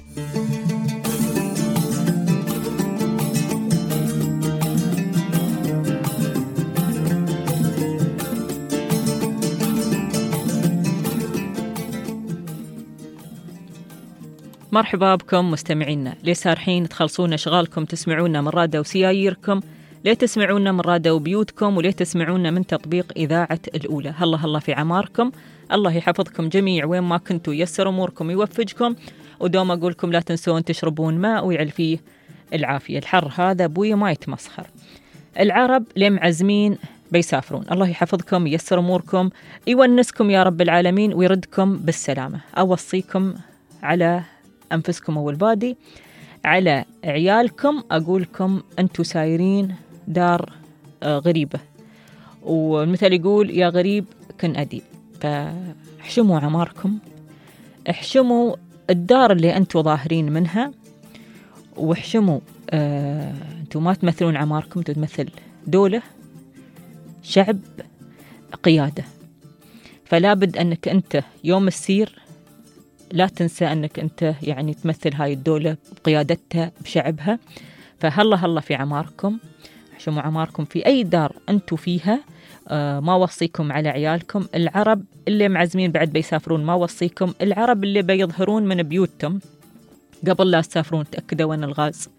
مرحبا بكم مستمعينا، ليه سارحين تخلصون أشغالكم تسمعونا من راديو وسياييركم، ليه تسمعونا من راديو وبيوتكم، وليه تسمعونا من تطبيق إذاعة الأولى. هلا هلا في عماركم، الله يحفظكم جميع وين ما كنتوا، يسر أموركم يوفجكم، ودوم أقولكم لا تنسون تشربون ماء ويعل فيه العافية. الحر هذا أبويا ما يتمسخر. العرب ليه معزمين بيسافرون، الله يحفظكم يسر أموركم يونسكم يا رب العالمين ويردكم بالسلامة. أوصيكم على أنفسكم أول بادي، على عيالكم أقولكم أنتوا سايرين دار غريبة، والمثل يقول يا غريب كن أديب. فاحشموا عماركم، احشموا الدار اللي أنتوا ظاهرين منها، واحشموا آه أنتوا ما تمثلون عماركم، تمثل دولة، شعب، قيادة. فلا بد أنك أنت يوم السير لا تنسى أنك أنت يعني تمثل هاي الدولة بقيادتها بشعبها. فهلا هلا في عماركم، احشموا عماركم في أي دار أنتوا فيها. آه ما وصيكم على عيالكم. العرب اللي معزمين بعد بيسافرون ما وصيكم. العرب اللي بيظهرون من بيوتهم قبل لا تسافرون تأكدوا أن الغاز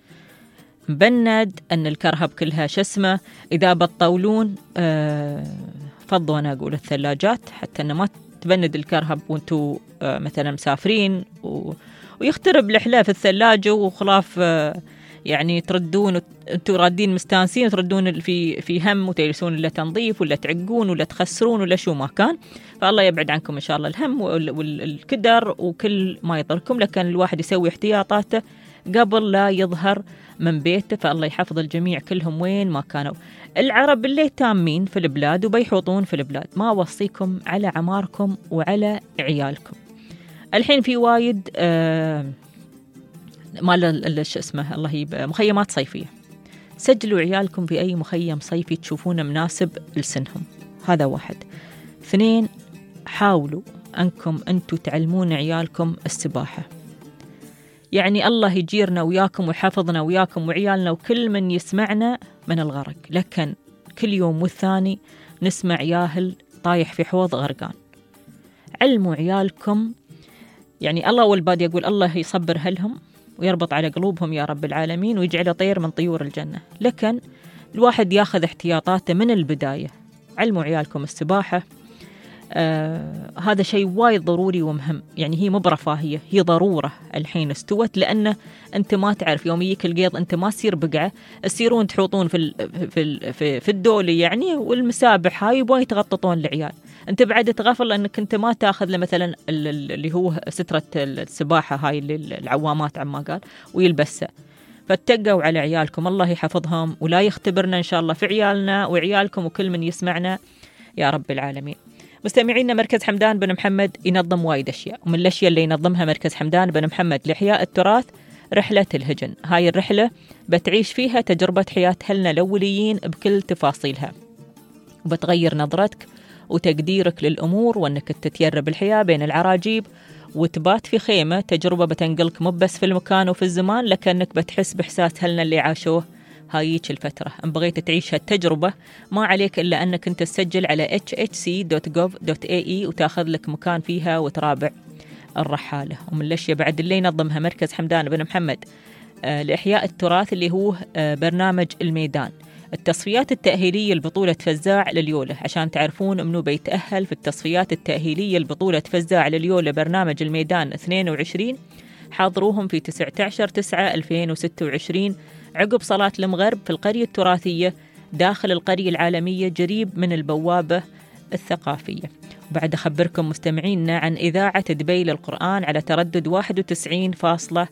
مبند، أن الكرهب كلها شسمة. إذا بتطولون آه فضوا أنا أقول الثلاجات حتى أن ما تبند الكرهب وانتوا آه مثلا مسافرين و... ويخترب الحلا في الثلاجة وخلاف آه يعني تردون انتوا رادين مستانسين وتردون في في هم وتجلسون ولا تنظيف ولا تعقون ولا تخسرون ولا شو ما كان. فالله يبعد عنكم إن شاء الله الهم والكدر وكل ما يضركم، لكن الواحد يسوي احتياطاته قبل لا يظهر من بيته. فالله يحفظ الجميع كلهم وين ما كانوا. العرب اللي تامين في البلاد وبيحوطون في البلاد ما وصيكم على عماركم وعلى عيالكم. الحين في وايد آه مال شو اسمه الله يبقى مخيمات صيفية. سجلوا عيالكم في أي مخيم صيفي تشوفونه مناسب لسنهم. هذا واحد. اثنين، حاولوا أنكم أنتوا تعلمون عيالكم السباحة. يعني الله يجيرنا وياكم ويحفظنا وياكم وعيالنا وكل من يسمعنا من الغرق، لكن كل يوم والثاني نسمع ياهل طايح في حوض غرقان. علموا عيالكم، يعني الله والبادي يقول الله يصبر هلهم ويربط على قلوبهم يا رب العالمين ويجعله طير من طيور الجنة. لكن الواحد ياخذ احتياطاته من البداية. علموا عيالكم السباحة. آه هذا شيء وايد ضروري ومهم، يعني هي مو برفاهية، هي ضرورة الحين استوت، لأنه أنت ما تعرف يوم يجيك القيض أنت ما تصير بقعة، تصيرون تحوطون في ال في ال في, في الدولة يعني، والمسابح هاي يبغون يتغططون العيال. أنت بعد تغفل أنك أنت ما تأخذ له مثلا اللي هو سترة السباحة هاي اللي العوامات عما قال ويلبسها. فاتقوا على عيالكم، الله يحفظهم ولا يختبرنا إن شاء الله في عيالنا وعيالكم وكل من يسمعنا يا رب العالمين. مستمعينا، مركز حمدان بن محمد ينظم وايد أشياء، ومن الأشياء اللي ينظمها مركز حمدان بن محمد لإحياء التراث رحلة الهجن. هاي الرحلة بتعيش فيها تجربة حياة أهلنا الأوليين بكل تفاصيلها، وبتغير نظرتك وتقديرك للأمور، وأنك تتيرب الحياة بين العراجيب وتبات في خيمة. تجربة بتنقلك مو بس في المكان وفي الزمان، لكنك بتحس بإحساس هلنا اللي عاشوه هايك الفترة. إن بغيت تعيش هالتجربة ما عليك إلا أنك أنت تسجل على إتش إتش سي دوت جوف دوت إيه إي وتاخذ لك مكان فيها وترابع الرحالة. ومن الأشياء بعد اللي ينظمها مركز حمدان بن محمد آه لإحياء التراث اللي هو آه برنامج الميدان، التصفيات التأهيلية لبطولة فزاع لليولة. عشان تعرفون منو بيتأهل في التصفيات التأهيلية لبطولة فزاع لليولة برنامج الميدان اثنين وعشرين، حاضروهم في تسعة عشر تسعة ألفين وستة وعشرين عقب صلاة المغرب في القرية التراثية داخل القرية العالمية جريب من البوابة الثقافية. وبعد أخبركم مستمعينا عن إذاعة دبي للقرآن على تردد واحد وتسعين فاصلة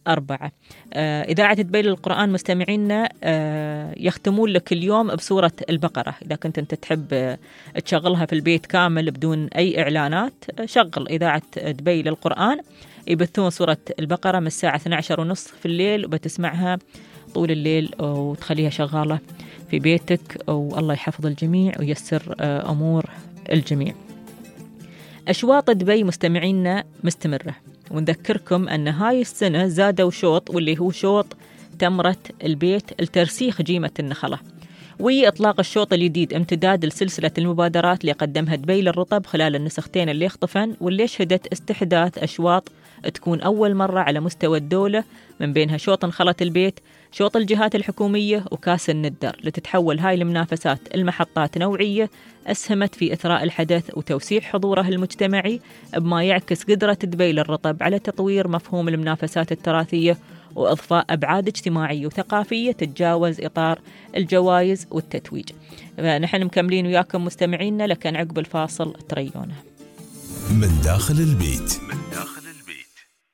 أربعة. آه إذاعة دبي للقرآن مستمعينا آه يختمون لك اليوم بسورة البقرة. إذا كنت أنت تحب آه تشغلها في البيت كامل بدون أي إعلانات، آه شغل إذاعة دبي للقرآن، يبثون سورة البقرة من الساعة اثنتي عشرة ونصف في الليل، وبتسمعها طول الليل وتخليها شغالة في بيتك، والله يحفظ الجميع ويسر آه أمور الجميع. أشواط دبي مستمعينا مستمرة، ونذكركم أن هاي السنة زادوا شوط، واللي هو شوط تمرة البيت لترسيخ جيمة النخلة. وإطلاق الشوط الجديد امتداد لسلسلة المبادرات اللي قدمها دبي للرطب خلال النسختين اللي اختفن، واللي شهدت استحداث أشواط تكون أول مرة على مستوى الدولة، من بينها شوط نخلة البيت، شوط الجهات الحكومية، وكاس الندر، لتتحول هاي المنافسات المحطات نوعية أسهمت في إثراء الحدث وتوسيع حضوره المجتمعي، بما يعكس قدرة دبي للرطب على تطوير مفهوم المنافسات التراثية وإضفاء أبعاد اجتماعية وثقافية تتجاوز إطار الجوائز والتتويج. نحن مكملين وياكم مستمعينا، لكن عقب الفاصل تريونه
من داخل البيت. من داخل البيت.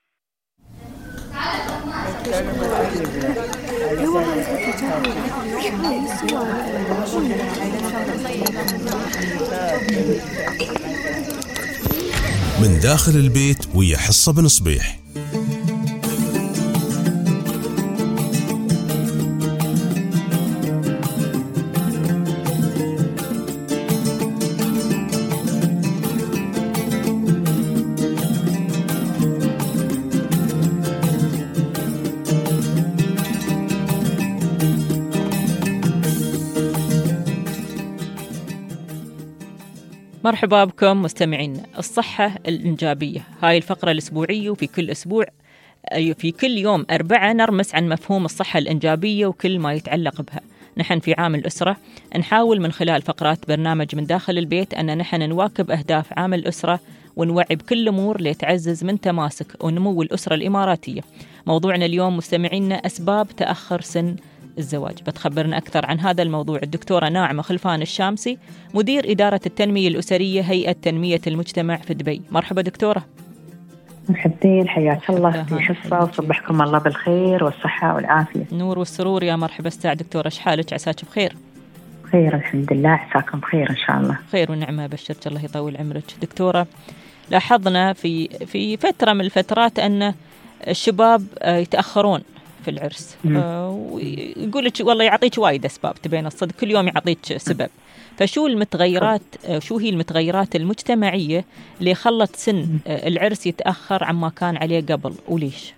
من داخل البيت ويا حصة بن صبيح.
مرحبا بكم مستمعين. الصحة الإنجابية، هاي الفقرة الأسبوعية، وفي كل أسبوع في كل يوم أربعة نرمس عن مفهوم الصحة الإنجابية وكل ما يتعلق بها. نحن في عام الأسرة نحاول من خلال فقرات برنامج من داخل البيت أن نحن نواكب أهداف عام الأسرة، ونوعي بكل أمور لتعزز من تماسك ونمو الأسرة الإماراتية. موضوعنا اليوم مستمعينا أسباب تأخر سن الزواج. بتخبرنا أكثر عن هذا الموضوع الدكتورة ناعمة خلفان الشامسي، مدير إدارة التنمية الأسرية هيئة تنمية المجتمع في دبي. مرحبا دكتورة.
مرحبتين، حياك الله في حصة، وصبحكم الله بالخير والصحة والعافية.
نور والسرور يا مرحبا. استاذ دكتورة، شحالك؟ عساك بخير؟
خير الحمد لله، عساكم بخير إن شاء الله.
خير ونعمة، بشرك الله يطول عمرك. دكتورة، لاحظنا في في فترة من الفترات أن الشباب يتأخرون في العرس، ويقول لك والله يعطيك وايد أسباب، تبين الصدق كل يوم يعطيك سبب. فشو المتغيرات، شو هي المتغيرات المجتمعية اللي خلت سن العرس يتأخر عما كان عليه قبل، وليش؟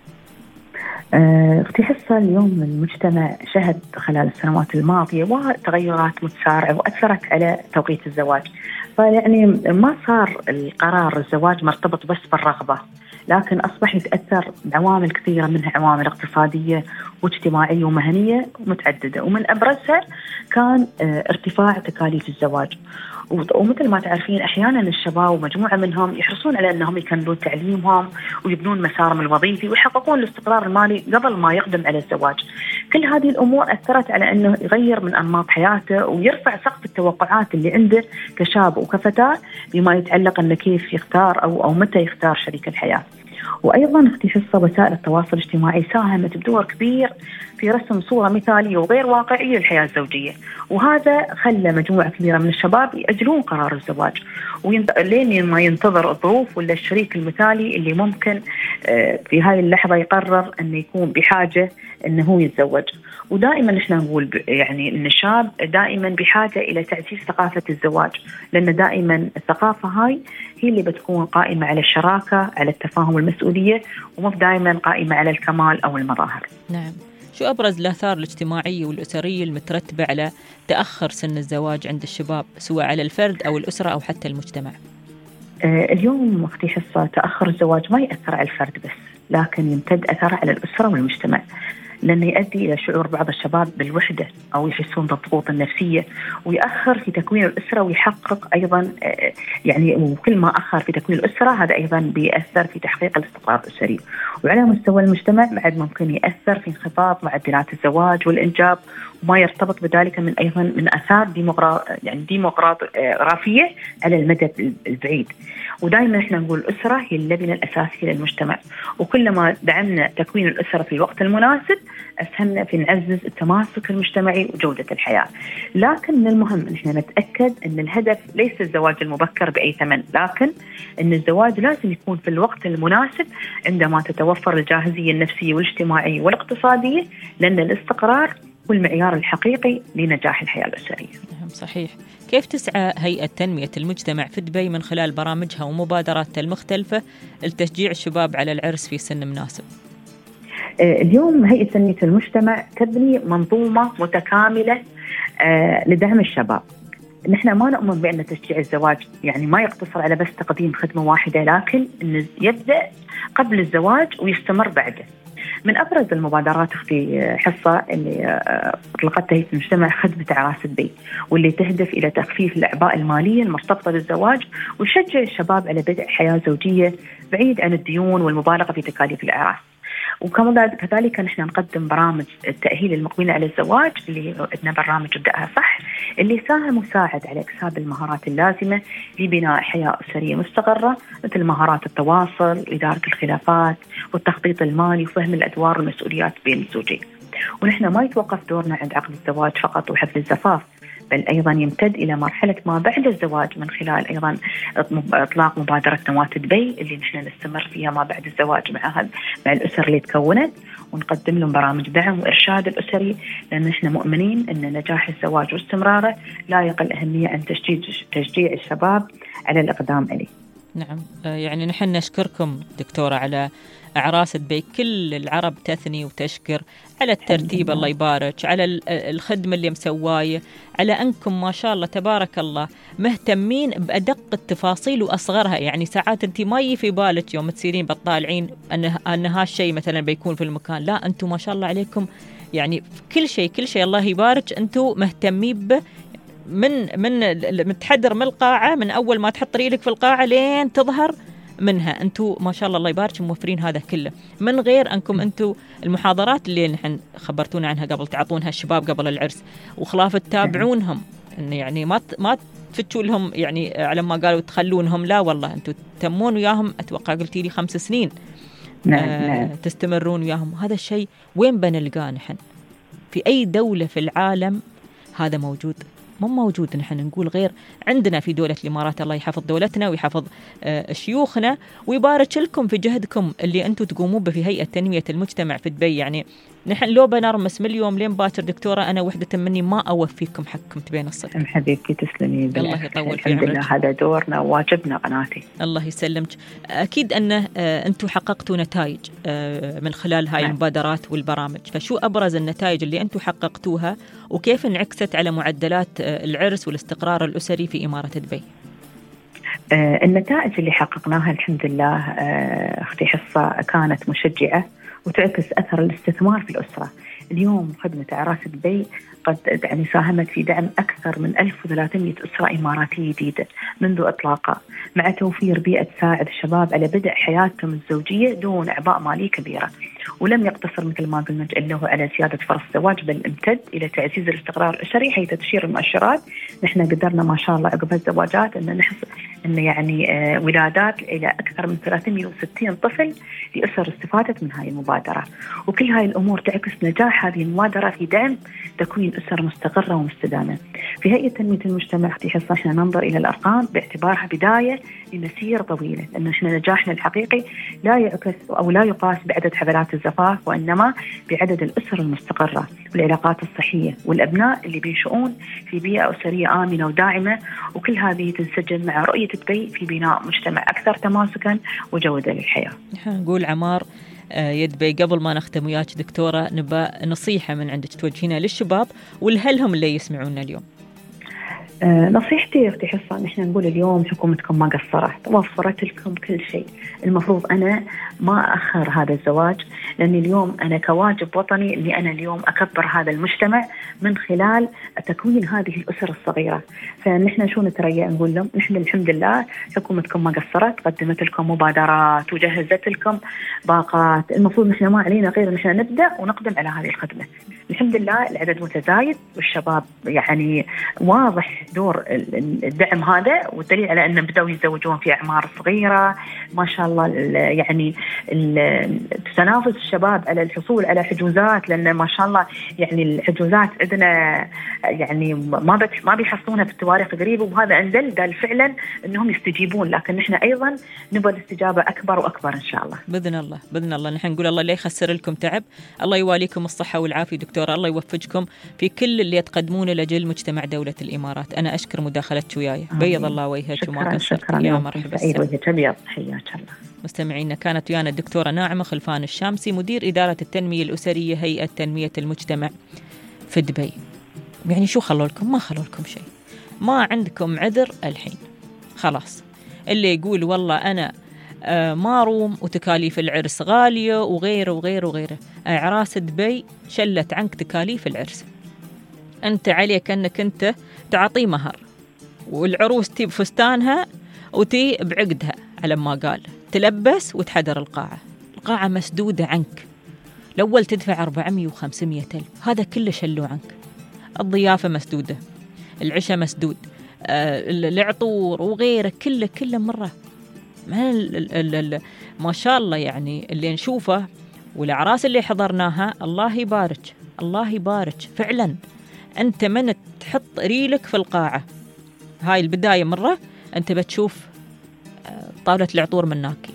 اختي حصة، اليوم المجتمع شهد خلال السنوات الماضية وتغيرات متسارعة وأثرت على توقيت الزواج. فيعني ما صار القرار الزواج مرتبط بس بالرغبة، لكن أصبح يتأثر بعوامل كثيرة، منها عوامل اقتصادية واجتماعية ومهنية متعددة، ومن أبرزها كان ارتفاع تكاليف الزواج. ومثل ما تعرفين أحيانا الشباب ومجموعة منهم يحرصون على أنهم يكملون تعليمهم ويبنون مسارهم الوظيفي ويحققون الاستقرار المالي قبل ما يقدم على الزواج. كل هذه الأمور أثرت على أنه يغير من أنماط حياته ويرفع سقف التوقعات اللي عنده كشاب وكفتاة بما يتعلق أنه كيف يختار أو, أو متى يختار شريك الحياة. وأيضا اختي حصة، وسائل التواصل الاجتماعي ساهمت بدور كبير في رسم صورة مثالية وغير واقعية للحياة الزوجية، وهذا خلى مجموعة كبيرة من الشباب يأجلون قرار الزواج لين ما ينتظر الظروف ولا الشريك المثالي اللي ممكن في هاي اللحظة يقرر أنه يكون بحاجة أنه هو يتزوج. ودائما نحن نقول يعني أن الشاب دائما بحاجة إلى تعزيز ثقافة الزواج، لأن دائما الثقافة هاي هي اللي بتكون قائمة على الشراكة، على التفاهم والمسؤولية، ومو دائما قائمة على الكمال أو المظاهر.
نعم. شو أبرز الآثار الاجتماعية والأسرية المترتبة على تأخر سن الزواج عند الشباب، سواء على الفرد أو الأسرة أو حتى المجتمع؟
آه اليوم اختي حصة، تأخر الزواج ما يأثر على الفرد بس، لكن يمتد أثره على الأسرة والمجتمع، لأنه يؤدي إلى شعور بعض الشباب بالوحدة أو يحسون بالضغوط النفسية، ويأخر في تكوين الأسرة، ويحقق أيضا يعني وكل ما أخر في تكوين الأسرة هذا أيضا بيأثر في تحقيق الاستقرار الأسري. وعلى مستوى المجتمع بعد ممكن يأثر في انخفاض معدلات الزواج والإنجاب وما يرتبط بذلك من أيضا من آثار ديمقرا يعني ديمقراطية على المدى البعيد. ودائما احنا نقول الأسرة هي اللبنة الأساسية للمجتمع، وكلما دعمنا تكوين الأسرة في الوقت المناسب أسهمنا في نعزز التماسك المجتمعي وجودة الحياة. لكن من المهم ان احنا نتأكد ان الهدف ليس الزواج المبكر بأي ثمن، لكن ان الزواج لازم يكون في الوقت المناسب عندما تتوفر الجاهزية النفسية والاجتماعية والاقتصادية، لأن الاستقرار هو المعيار الحقيقي لنجاح الحياة الأسرية.
صحيح. كيف تسعى هيئة تنمية المجتمع في دبي من خلال برامجها ومبادراتها المختلفة لتشجيع الشباب على العرس في سن مناسب؟
اليوم هيئة تنمية المجتمع تبني منظومة متكاملة لدعم الشباب. نحن ما نؤمن بأن تشجيع الزواج يعني ما يقتصر على بس تقديم خدمة واحدة، لكن إنه يبدأ قبل الزواج ويستمر بعده. من أبرز المبادرات أختي حصة اللي أطلقتها هيئة المجتمع خدمة أعراس دبي، واللي تهدف إلى تخفيف الأعباء المالية المرتبطة بالزواج وتشجع الشباب على بدء حياة زوجية بعيد عن الديون والمبالغة في تكاليف الأعراس. وكذلك نحن نقدم برامج التأهيل المقبلين على الزواج اللي عندنا برامج ابدأها صح، اللي ساهم وساعد على اكتساب المهارات اللازمة لبناء حياة أسرية مستقرة، مثل مهارات التواصل وإدارة الخلافات والتخطيط المالي وفهم الأدوار والمسؤوليات بين الزوجين. ونحن ما يتوقف دورنا عند عقد الزواج فقط وحفل الزفاف، بل أيضا يمتد إلى مرحلة ما بعد الزواج من خلال أيضا إطلاق مبادرة نواة دبي اللي نحن نستمر فيها ما بعد الزواج مع مع الأسر اللي تكونت، ونقدم لهم برامج دعم وإرشاد الأسري، لأن نحن مؤمنين أن نجاح الزواج واستمراره لا يقل أهمية عن تشجيع تشجيع الشباب على الإقدام عليه.
نعم، يعني نحن نشكركم دكتورة على أعراس دبي. كل العرب تثني وتشكر على الترتيب، الله يبارك، على الخدمة اللي مسواية، على أنكم ما شاء الله تبارك الله مهتمين بأدق التفاصيل وأصغرها. يعني ساعات أنت ما يجي في بالك يوم تسيرين بالطالعين أن أن هالشيء مثلا بيكون في المكان، لا أنتم ما شاء الله عليكم يعني كل شيء كل شيء الله يبارك أنتم مهتمين به، من من متحدر من القاعة، من أول ما تحط ريلك في القاعة لين تظهر منها. أنتوا ما شاء الله الله يبارك موفرين هذا كله، من غير أنكم أنتوا المحاضرات اللي نحن خبرتونا عنها قبل تعطونها الشباب قبل العرس، وخلاف تتابعونهم إن يعني ما ما تفتشوا لهم يعني على ما قالوا تخلونهم، لا والله أنتوا تتمون وياهم. أتوقع قلتي لي خمس سنين
نعم
آه
نعم.
تستمرون وياهم. هذا الشيء وين بنلقاه نحن؟ في أي دولة في العالم هذا موجود؟ مو موجود. نحن نقول غير عندنا في دولة الإمارات، الله يحفظ دولتنا ويحفظ آه شيوخنا ويبارك لكم في جهدكم اللي أنتم تقومون به في هيئة تنمية المجتمع في دبي. يعني نحن لو بنرمس من اليوم لين باكر دكتورة، أنا وحدة مني ما أوفيكم حقكم تبين الصدق.
أم حبيبتي تسلمي،
الله يطول في
عمرك. الحمد لله هذا دورنا وواجبنا قناتي.
الله يسلمك. أكيد أنه آه أنتم حققتوا نتائج آه من خلال هاي المبادرات والبرامج، فشو أبرز النتائج اللي أنتم حققتوها وكيف انعكست على معدلات آه العرس والاستقرار الأسري في إمارة دبي؟
آه النتائج اللي حققناها الحمد لله آه أختي حصة كانت مشجعة وتعكس أثر الاستثمار في الأسرة. اليوم خدمة أعراس دبي قد يعني ساهمت في دعم أكثر من ألف وثلاثمئة أسرة إماراتية جديدة منذ إطلاقها، مع توفير بيئة تساعد الشباب على بدء حياتهم الزوجية دون أعباء مالية كبيرة. ولم يقتصر مثل ما قلنا له على زيادة فرص الزواج، بل امتد إلى تعزيز الاستقرار الأسري، حيث تشير المؤشرات نحن قدرنا ما شاء الله عقب الزواجات أن نحصل أن يعني آه ولادات إلى أكثر من ثلاثمئة وستين طفل لأسر استفادت من هاي المبادرة. وكل هاي الأمور تعكس نجاح هذه المبادرة في دعم تكوين أسر مستقرة ومستدامة. في هيئة تنمية المجتمع اختي حصة احنا ننظر إلى الأرقام باعتبارها بداية لمسيرة طويلة، لأن احنا نجاحنا الحقيقي لا يعكس أو لا يقاس بعدد حفلات الزفاف، وإنما بعدد الأسر المستقرة والعلاقات الصحية والأبناء اللي بينشؤون في بيئة أسرية آمنة وداعمة. وكل هذه تنسجم مع رؤية دبي في بناء مجتمع أكثر تماسكا وجودة للحياة.
نقول عمار يا دبي، قبل ما نختم وياك دكتورة نبى نصيحة من عندك توجهينها للشباب والهلهم اللي يسمعونا اليوم.
آه نصيحتي أختي حصة، نحن نقول اليوم حكومتكم ما قصرت، وفرت لكم كل شيء. المفروض أنا ما أخر هذا الزواج، لأن اليوم أنا كواجب وطني أني أنا اليوم أكبر هذا المجتمع من خلال تكوين هذه الأسر الصغيرة. فنحن شو نتريأ نقول لهم؟ نحن الحمد لله حكومتكم ما قصرت، قدمت لكم مبادرات وجهزت لكم باقات. المفروض نحن ما علينا غير نحن نبدأ ونقدم على هذه الخدمة. الحمد لله العدد متزايد، والشباب يعني واضح دور الدعم هذا، والدليل على أن بدأوا يتزوجون في أعمار صغيرة ما شاء الله. يعني تنافس الشباب على الحصول على حجوزات، لأن ما شاء الله يعني الحجوزات عندنا يعني ما ما بيحصلونها في التواريخ قريبة، وهذا أندل دل فعلا أنهم يستجيبون، لكن نحن أيضا نبغى الاستجابة أكبر وأكبر إن شاء الله.
بإذن الله بإذن الله. نحن نقول الله لا يخسر لكم تعب، الله يواليكم الصحة والعافية دكتورة، الله يوفقكم في كل اللي تقدمونه لجل مجتمع دولة الإمارات. أنا أشكر مداخلتك وياي، بيض الله وجهك وما قصرت. يا مرحبا.
أي وجهك أبيض، حياك الله.
مستمعينا، كانت ويانا الدكتورة ناعمة خلفان الشامسي، مدير إدارة التنمية الأسرية هيئة تنمية المجتمع في دبي. يعني شو خلوا لكم؟ ما خلوا لكم شيء، ما عندكم عذر الحين. خلاص اللي يقول والله أنا آه ما روم وتكاليف العرس غالية وغيره وغيره وغيره، أعراس دبي شلت عنك تكاليف العرس. أنت عليك أنك أنت تعطي مهر، والعروس تي بفستانها وتي بعقدها على ما قال، تلبس وتحضر القاعة. القاعة مسدودة عنك، الأول تدفع أربعمية وخمسمية ألف، هذا كله شلو عنك. الضيافة مسدودة، العشاء مسدود، آه العطور وغيره كله كله مرة. ما, ما شاء الله يعني اللي نشوفه والأعراس اللي حضرناها الله يبارك الله يبارك فعلا. أنت من تحط ريلك في القاعة، هاي البداية مرة، أنت بتشوف طاولة العطور مناكي،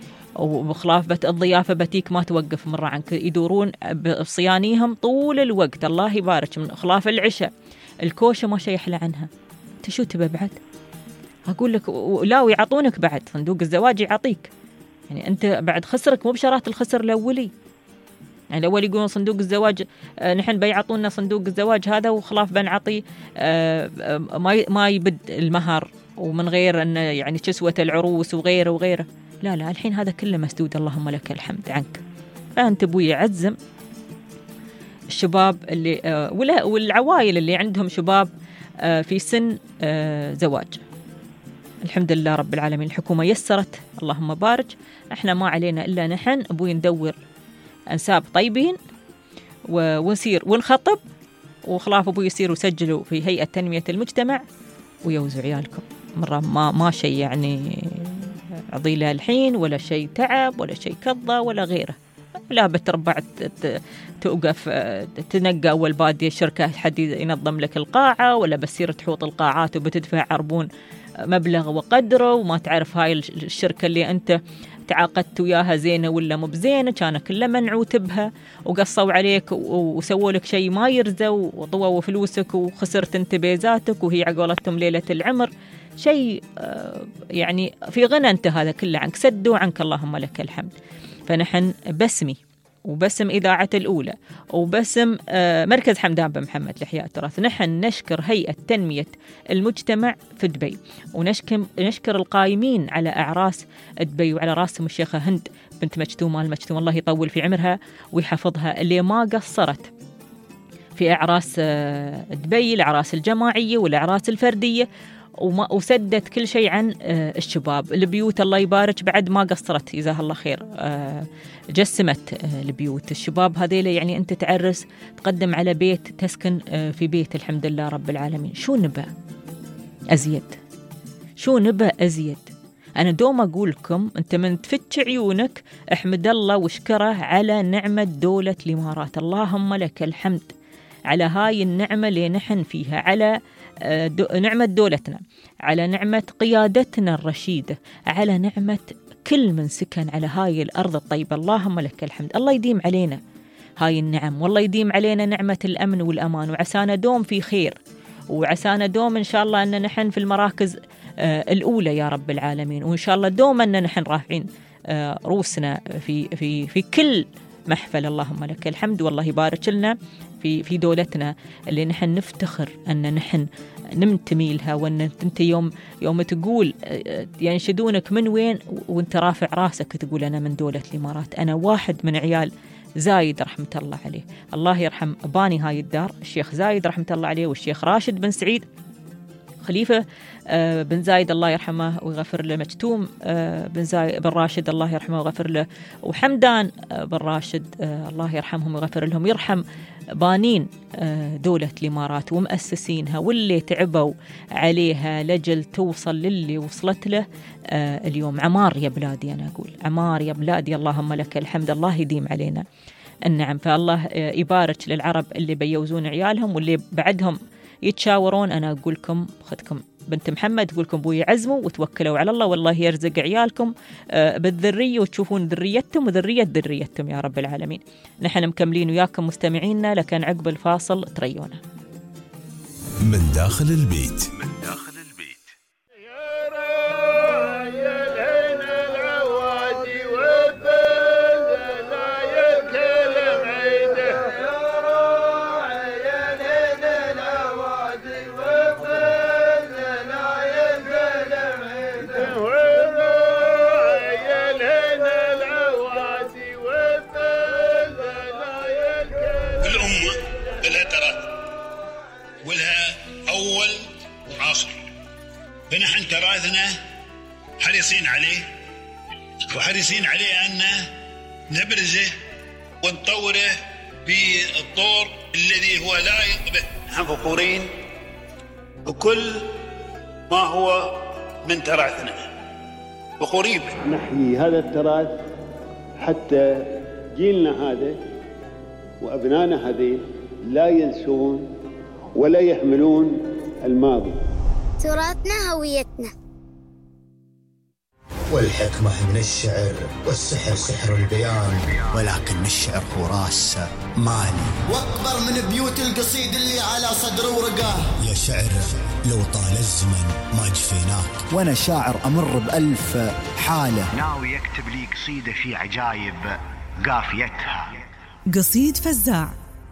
وبخلاف بت الضيافة بتيك ما توقف مرة عنك، يدورون بصيانيهم طول الوقت الله يبارك. من خلاف العشاء الكوشة ما شي يحلى عنها. انت شو تبى بعد؟ أقول لك لا، ويعطونك بعد صندوق الزواج يعطيك. يعني أنت بعد خسرك مو بشرات الخسر الأولي. يعني الأول يقولون صندوق الزواج آه نحن بيعطونا صندوق الزواج هذا وخلاف بنعطي آه آه ما ما يبد المهر، ومن غير أن يعني كسوة العروس وغيره وغيره. لا لا، الحين هذا كله مسدود اللهم لك الحمد عنك. فأنت أبوي عزم الشباب اللي آه ولا والعوائل اللي عندهم شباب آه في سن آه زواج. الحمد لله رب العالمين، الحكومة يسرت اللهم بارك. احنا ما علينا إلا نحن أبوي ندور أنساب طيبين ونسير ونخطب، وخلاف أبوي يصير وسجلوا في هيئة تنمية المجتمع ويوزوا عيالكم. مرة ما ما شيء يعني عضيلة الحين، ولا شيء تعب، ولا شيء كضة، ولا غيره. لا بتربع توقف تنقى أول بادية شركة حد ينظم لك القاعة، ولا بتصير تحوط القاعات وبتدفع عربون مبلغ وقدره، وما تعرف هاي الشركة اللي أنت تعاقدت وياها زينة ولا مو بزينة، كان كله منعوت بها وقصوا عليك وسووا لك شيء ما يرزى وطووا فلوسك وخسرت انت بيزاتك، وهي عقولتهم ليلة العمر. شيء يعني في غنى انت هذا كله عنك، سدوا عنك اللهم لك الحمد. فنحن باسمي وباسم إذاعة الأولى وباسم مركز حمدان بن محمد لإحياء التراث، نحن نشكر هيئة تنمية المجتمع في دبي، ونشكر نشكر القائمين على أعراس دبي، وعلى راسهم الشيخة هند بنت مجتوم آل مجتوم، الله يطول في عمرها ويحفظها، اللي ما قصرت في أعراس دبي، الأعراس الجماعية والأعراس الفردية، وما وسدت كل شيء عن الشباب. البيوت الله يبارك بعد ما قصرت، جزاها الله خير، جسمت البيوت. الشباب هذيلا يعني أنت تعرس تقدم على بيت، تسكن في بيت الحمد لله رب العالمين. شو نبى أزيد؟ شو نبى أزيد؟ أنا دوم أقول لكم أنت من تفتش عيونك احمد الله واشكره على نعمة دولة الإمارات، اللهم لك الحمد على هاي النعمة اللي نحن فيها، على دو نعمة دولتنا، على نعمة قيادتنا الرشيدة، على نعمة كل من سكن على هاي الأرض الطيبة، اللهم لك الحمد. الله يديم علينا هاي النعم، والله يديم علينا نعمة الأمن والأمان، وعسانا دوم في خير، وعسانا دوم إن شاء الله أن نحن في المراكز آه الأولى يا رب العالمين، وإن شاء الله دوم أن نحن رافعين آه روسنا في في في كل محفل، اللهم لك الحمد. والله يبارك لنا في في دولتنا اللي نحن نفتخر أن نحن ننتمي لها، وأن أنت يوم يوم تقول ينشدونك من وين وأنت رافع راسك تقول أنا من دولة الإمارات. أنا واحد من عيال زايد رحمة الله عليه، الله يرحم باني هاي الدار الشيخ زايد رحمة الله عليه، والشيخ راشد بن سعيد خليفة بن زايد الله يرحمه ويغفر له، مكتوم بن زايد بن راشد الله يرحمه ويغفر له، وحمدان بن راشد الله يرحمهم ويغفر لهم، يرحم بانين دولة الإمارات ومؤسسينها واللي تعبوا عليها لجل توصل للي وصلت له اليوم. عمار يا بلادي، أنا أقول عمار يا بلادي، اللهم لك الحمد، الله يديم علينا النعم. فالله يبارك للعرب اللي بيوزون عيالهم واللي بعدهم يتشاورون. أنا أقول لكم خذكم بنت محمد، أقول لكم بوي عزموا وتوكلوا على الله، والله يرزق عيالكم بالذرية وتشوفون ذريتهم وذرية ذريتهم يا رب العالمين. نحن مكملين وياكم مستمعينا، لكن عقب الفاصل تريونا
من داخل البيت.
من داخل البيت.
فنحن تراثنا حريصين عليه وحريصين عليه أن نبرزه ونطوره بالطور الذي هو لائق به. نحن فخورين بكل ما هو من تراثنا، فخورين به.
نحيي هذا التراث حتى جيلنا هذا وأبنائنا هذه لا ينسون ولا يحملون الماضي.
تراثنا هويتنا.
والحكمة من الشعر والسحر سحر البيان، ولكن الشعر هو راس مالي واكبر من بيوت القصيد اللي على صدر ورقاه. يا شعر لو طال الزمن ما جفيناك، وانا شاعر امر بألف حالة،
ناوي يكتب لي قصيدة في عجايب قافيتها.
قصيد فزاع.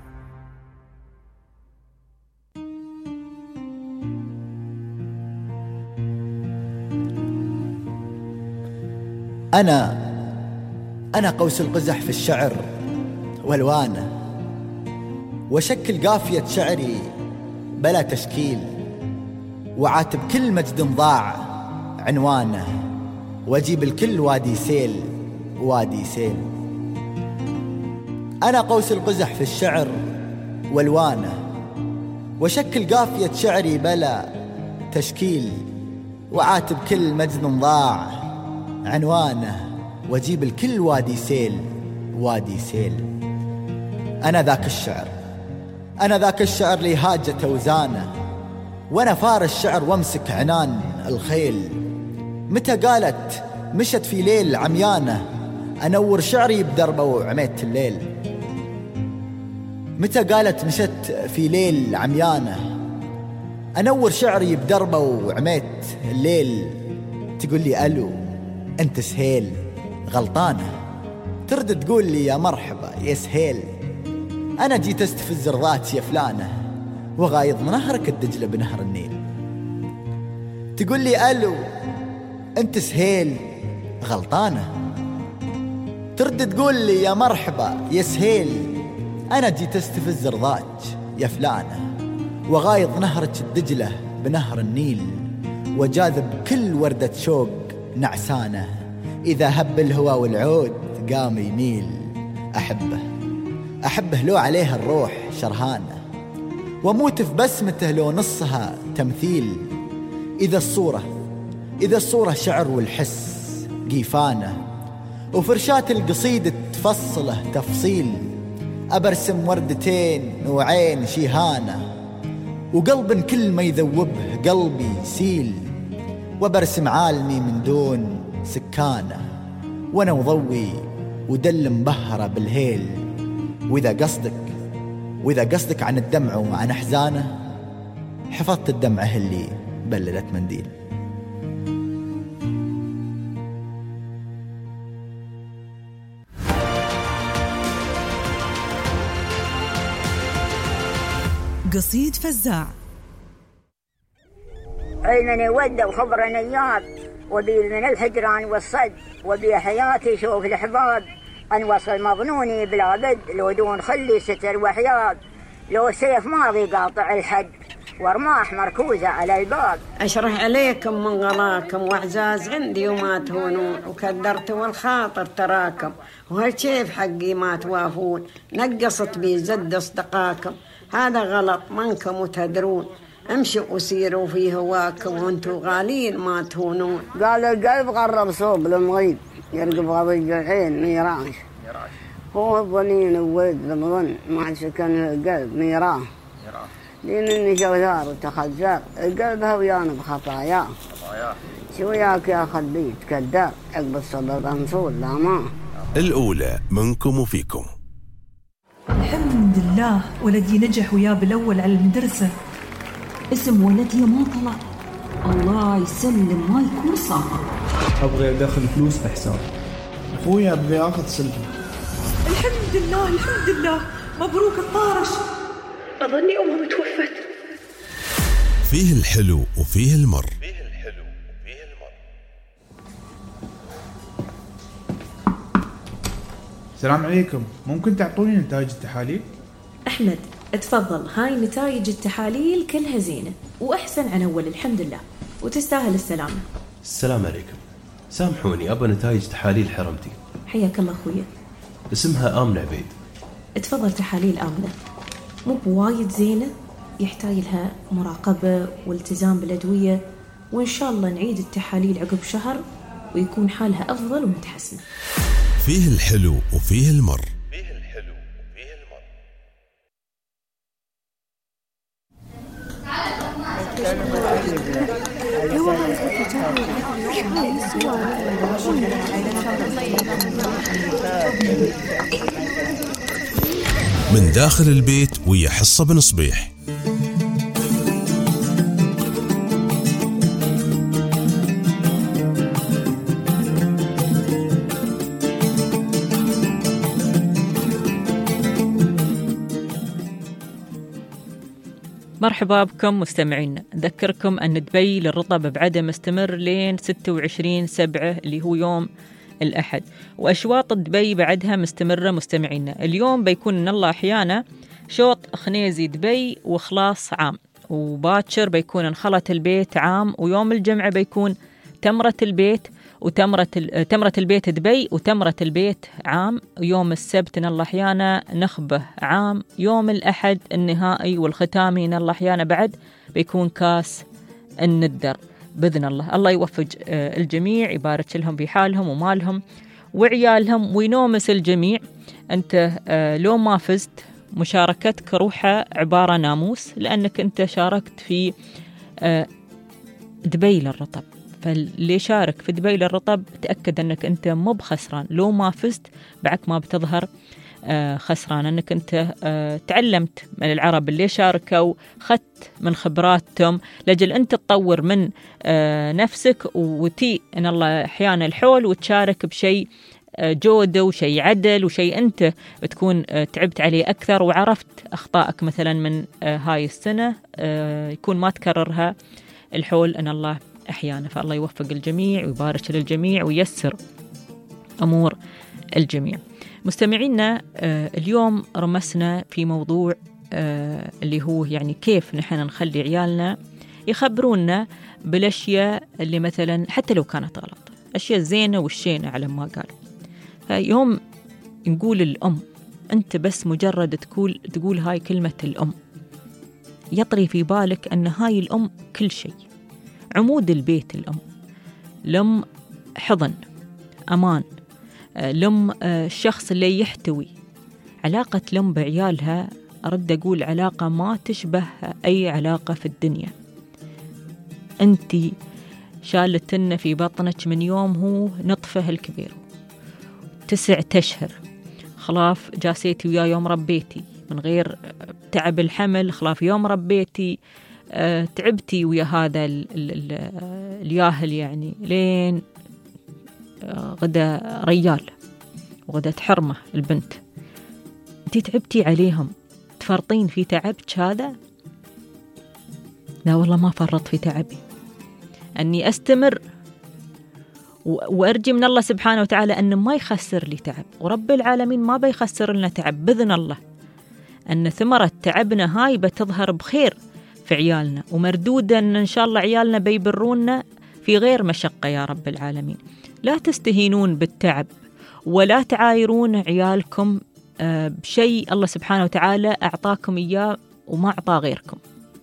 أنا أنا قوس القزح في الشعر والوانه، وشكل قافية شعري بلا تشكيل، وعاتب كل مجد ضاع عنوانه، واجيب الكل وادي سيل وادي سيل. أنا قوس القزح في الشعر والوانه، وشكل قافية شعري بلا تشكيل، وعاتب كل مجد ضاع عنوانه، واجيب الكل وادي سيل وادي سيل. أنا ذاك الشعر أنا ذاك الشعر لي هاجة وزانه، وأنا فار الشعر وامسك عنان الخيل. متى قالت مشت في ليل عميانه، أنور شعري بدربه وعميت الليل. متى قالت مشت في ليل عميانه، أنور شعري بدربه وعميت الليل. تقول لي ألو أنت سهيل، غلطانة. ترد تقول لي يا مرحبا يا سهيل، أنا جيت استفز رضاتي يا فلانة، وغايض نهرك الدجلة بنهر النيل. تقول لي ألو أنت سهيل، غلطانة. ترد تقول لي يا مرحبا يا سهيل، أنا جيت استفز رضاك يا فلانة، وغايض نهرك الدجلة بنهر النيل، وجاذب كل وردة شوق نعسانة. إذا هب الهوى والعود قام يميل، أحبه أحبه لو عليها الروح شرهانة، وموت في بسمته لو نصها تمثيل. إذا الصورة إذا الصورة شعر والحس قيفانة، وفرشات القصيدة تفصله تفصيل. أبرسم وردتين نوعين شيهانة، وقلب كل ما يذوبه قلبي سيل. وبرسم عالمي من دون سكانه، وانا وضوي ودل مبهرة بالهيل. واذا قصدك واذا قصدك عن الدمع وعن احزانه، حفظت الدمعة اللي بللت منديل.
قصيد فزاع.
عينني ود وخبرني اياب وبي من الهجران والصد وبي حياتي شوف الحباب ان وصل مظنوني بلا بد لو دون خلي ستر وحياب لو سيف ماضي قاطع الحد ورماح مركوزة على الباب.
أشرح عليكم من غلاكم وأعزاز عندي وما تهونون وكدرت والخاطر تراكم وهالشيف حقي ما توافون نقصت بي زد أصدقاكم هذا غلط منكم وتدرون امشوا وسيروا في هواكم وانتوا غالين ما تهونون.
قال القلب قرب صوب المغيب يرقب غضي العين نيراش هو الظنين وولد المظن ما سكن القلب نيراه لين اني جوزار وتخزر القلب هويان بخطاياه شو وياك يا خليت كدار عقب الصدر انصول لا ما
الأولى منكم وفيكم.
الحمد لله ولدي نجح وياه بالأول على المدرسة.
اسم ولدي ما طلع الله يسلم ما يكون صعب.
أبغي أدخل فلوس بحساب أخوي أبغي أخذ سلفي.
الحمد لله الحمد لله مبروك الطارش.
أظني أمه توفت.
فيه الحلو وفيه المر.
السلام عليكم، ممكن تعطوني نتائج التحاليل؟
أحمد اتفضل، هاي نتائج التحاليل كلها زينة وأحسن عن أول الحمد لله وتستاهل السلامة.
السلام عليكم، سامحوني أبا نتائج تحاليل حرمتي.
حياك الله أخويا.
اسمها آمنة عبيد.
اتفضل تحاليل آمنة، مو بوايد زينة، يحتاج لها مراقبة والتزام بالأدوية وإن شاء الله نعيد التحاليل عقب شهر ويكون حالها أفضل ومتحسنة.
فيه الحلو وفيه المر. من داخل البيت ويا حصة بن صبيح.
مرحبا بكم مستمعينا. نذكركم أن دبي للرطب بعدها مستمر لين ستة وعشرين سبعة اللي هو يوم الأحد، وأشواط دبي بعدها مستمرة مستمعينا. اليوم بيكون إن الله أحيانا شوط خنيزي دبي وخلاص عام، وباكر بيكون انخلط البيت عام، ويوم الجمعة بيكون تمرة البيت وتمرة تمرة البيت دبي وتمرة البيت عام. يوم السبت إن الله أحيانا نخبة عام. يوم الأحد النهائي والختامي إن الله أحيانا بعد بيكون كاس الندر بإذن الله. الله يوفق الجميع، يبارك لهم بحالهم ومالهم وعيالهم وينومس الجميع. أنت لو ما فزت مشاركتك روحها عبارة ناموس، لأنك أنت شاركت في دبي للرطب، فاللي شارك في دبي للرطب تأكد أنك أنت مو بخسران. لو ما فزت بعد ما بتظهر خسران، أنك أنت تعلمت من العرب اللي شاركوا، خدت من خبراتهم لجل أنت تطور من نفسك وتي إن الله أحيانا الحول وتشارك بشيء جودة وشيء عدل وشيء أنت بتكون تعبت عليه أكثر وعرفت أخطائك مثلا من هاي السنة يكون ما تكررها الحول إن الله أحيانا. فالله يوفق الجميع ويبارك للجميع وييسر أمور الجميع. مستمعينا اليوم رمسنا في موضوع اللي هو يعني كيف نحن نخلي عيالنا يخبرونا بالأشياء اللي مثلا حتى لو كانت غلط، أشياء زينة والشينة على ما قالوا. فيوم نقول الأم، أنت بس مجرد تقول تقول هاي كلمة الأم يطري في بالك أن هاي الأم كل شيء، عمود البيت. الأم لم حضن أمان، لم الشخص اللي يحتوي. علاقة لم بعيالها أرد أقول علاقة ما تشبه أي علاقة في الدنيا. أنت شالتنا في بطنك من يوم هو نطفه الكبير تسع أشهر، خلاف جاسيتي ويا يوم ربيتي من غير تعب الحمل، خلاف يوم ربيتي أه تعبتي ويا هذا ال ال ال الياهل يعني لين أه غدا ريال وغدا تحرمه البنت. انتي تعبتي عليهم، تفرطين في تعبك هذا لا والله ما فرط في تعبي، أني أستمر وأرجي من الله سبحانه وتعالى أن ما يخسر لي تعب، ورب العالمين ما بيخسر لنا تعب بإذن الله، أن ثمرة تعبنا هاي بتظهر بخير في عيالنا، ومردودا أن إن شاء الله عيالنا بيبرونا في غير مشقة يا رب العالمين. لا تستهينون بالتعب ولا تعايرون عيالكم بشيء الله سبحانه وتعالى أعطاكم إياه وما أعطى غيركم.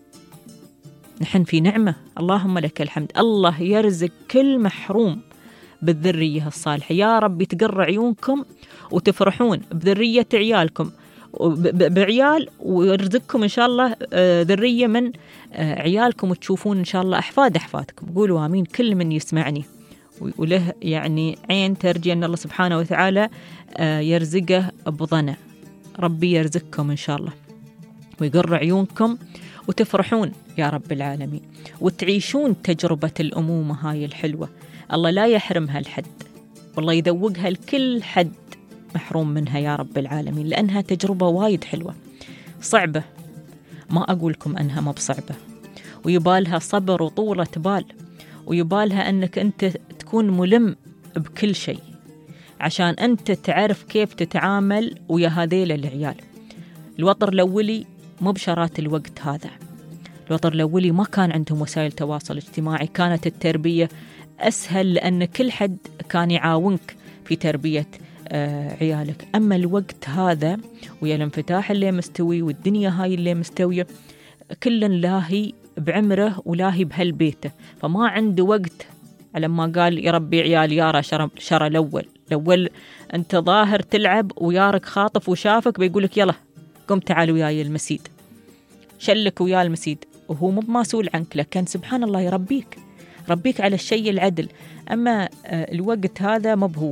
نحن في نعمة، اللهم لك الحمد. الله يرزق كل محروم بالذرية الصالحة. يا رب تقر عيونكم وتفرحون بذرية عيالكم بعيال، ويرزقكم إن شاء الله ذرية من عيالكم، وتشوفون إن شاء الله أحفاد أحفادكم. قولوا آمين كل من يسمعني وله يعني عين ترجي أن الله سبحانه وتعالى يرزقه بضنا. ربي يرزقكم إن شاء الله ويقر عيونكم وتفرحون يا رب العالمين، وتعيشون تجربة الأمومة هاي الحلوة. الله لا يحرمها الحد، والله يذوقها لكل حد محروم منها يا رب العالمين، لأنها تجربة وايد حلوة صعبة. ما أقولكم أنها ما بصعبة، ويبالها صبر وطولة بال، ويبالها أنك أنت تكون ملم بكل شيء عشان أنت تعرف كيف تتعامل ويا هذيل العيال. الوطر الأولي مو بشرات الوقت هذا، الوطر الأولي ما كان عندهم وسائل تواصل اجتماعي، كانت التربية أسهل لأن كل حد كان يعاونك في تربية آه عيالك. أما الوقت هذا ويا الانفتاح اللي مستوي والدنيا هاي اللي مستوية، كل لاهي بعمره ولاهي بهالبيته، فما عنده وقت على ما قال يربي عيال. يارا شرى شرى الأول الأول أنت ظاهر تلعب ويارك خاطف وشافك بيقولك يلا قم تعال وياي المسيد، شلك ويا المسيد، وهو مو مسؤول عنك، لكن سبحان الله يربيك ربيك على الشيء العدل. أما الوقت هذا ما بهو،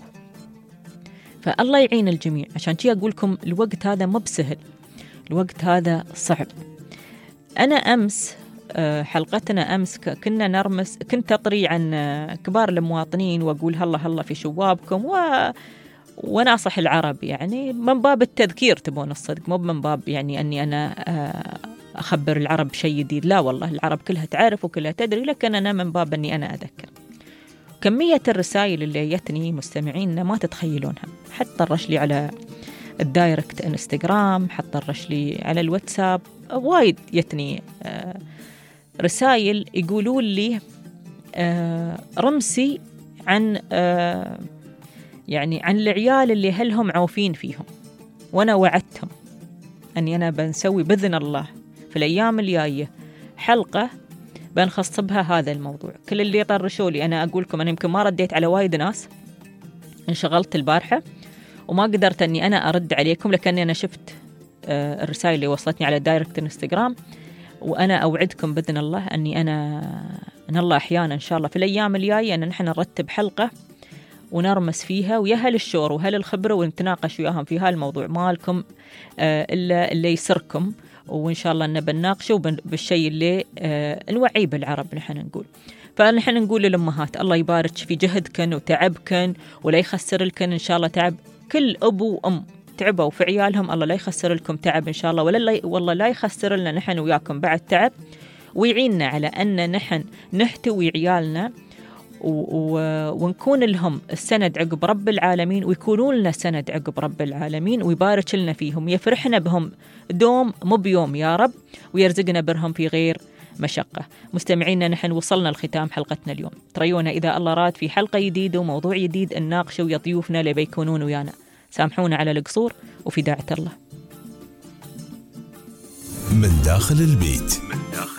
فالله يعين الجميع. عشان شي أقول لكم الوقت هذا ما بسهل، الوقت هذا صعب. أنا أمس حلقتنا أمس كنا نرمس، كنت أطري عن كبار المواطنين وأقول هلا هلا في شوابكم و وناصح العرب، يعني من باب التذكير تبون الصدق، مو من باب يعني أني أنا أخبر العرب شيء جديد. لا والله العرب كلها تعرف وكلها تدري، لكن أنا من باب أني أنا أذكر. كمية الرسائل اللي جتني مستمعين ما تتخيلونها، حتى طرش لي على الدايركت انستغرام، حتى طرش لي على الواتساب، وايد جتني رسائل يقولون لي رمسي عن يعني عن العيال اللي هلهم عوفين فيهم، وأنا وعدتهم أني أنا بنسوي بإذن الله في الأيام الجاية حلقة بنخص بها هذا الموضوع. كل اللي طرشوا لي، أنا أقول لكم أنا يمكن ما رديت على وايد ناس، انشغلت البارحة وما قدرت أني أنا أرد عليكم، لكني أنا شفت الرسائل اللي وصلتني على دايركت انستغرام، وأنا أوعدكم بإذن الله أني أنا إن الله أحيانا إن شاء الله في الأيام الجاية أن نحن نرتب حلقة ونرمس فيها ويا هل الشعور وهل الخبرة، ونتناقش وياهم في هالموضوع. مالكم آه إلا اللي يسركم، وإن شاء الله أن بنناقشه بالشيء اللي آه نوعي بالعرب نحن نقول. فنحن نقول للأمهات الله يبارك في جهدكن وتعبكن ولا يخسر لكن إن شاء الله تعب كل أبو وأم تعبوا في عيالهم، الله لا يخسر لكم تعب إن شاء الله، ولا والله لا يخسر لنا نحن وياكم بعد تعب، ويعيننا على أن نحن نحتوي عيالنا ونكون لهم السند عقب رب العالمين، ويكونون لنا سند عقب رب العالمين، ويبارك لنا فيهم، يفرحنا بهم دوم مو بيوم يا رب، ويرزقنا برهم في غير مشقة. مستمعينا نحن وصلنا لختام حلقتنا اليوم، تريونا إذا الله راد في حلقة جديدة وموضوع جديد نناقشه ويا ضيوفنا اللي بيكونون ويانا. سامحونا على القصور، وفي داعة الله.
من داخل البيت. من داخل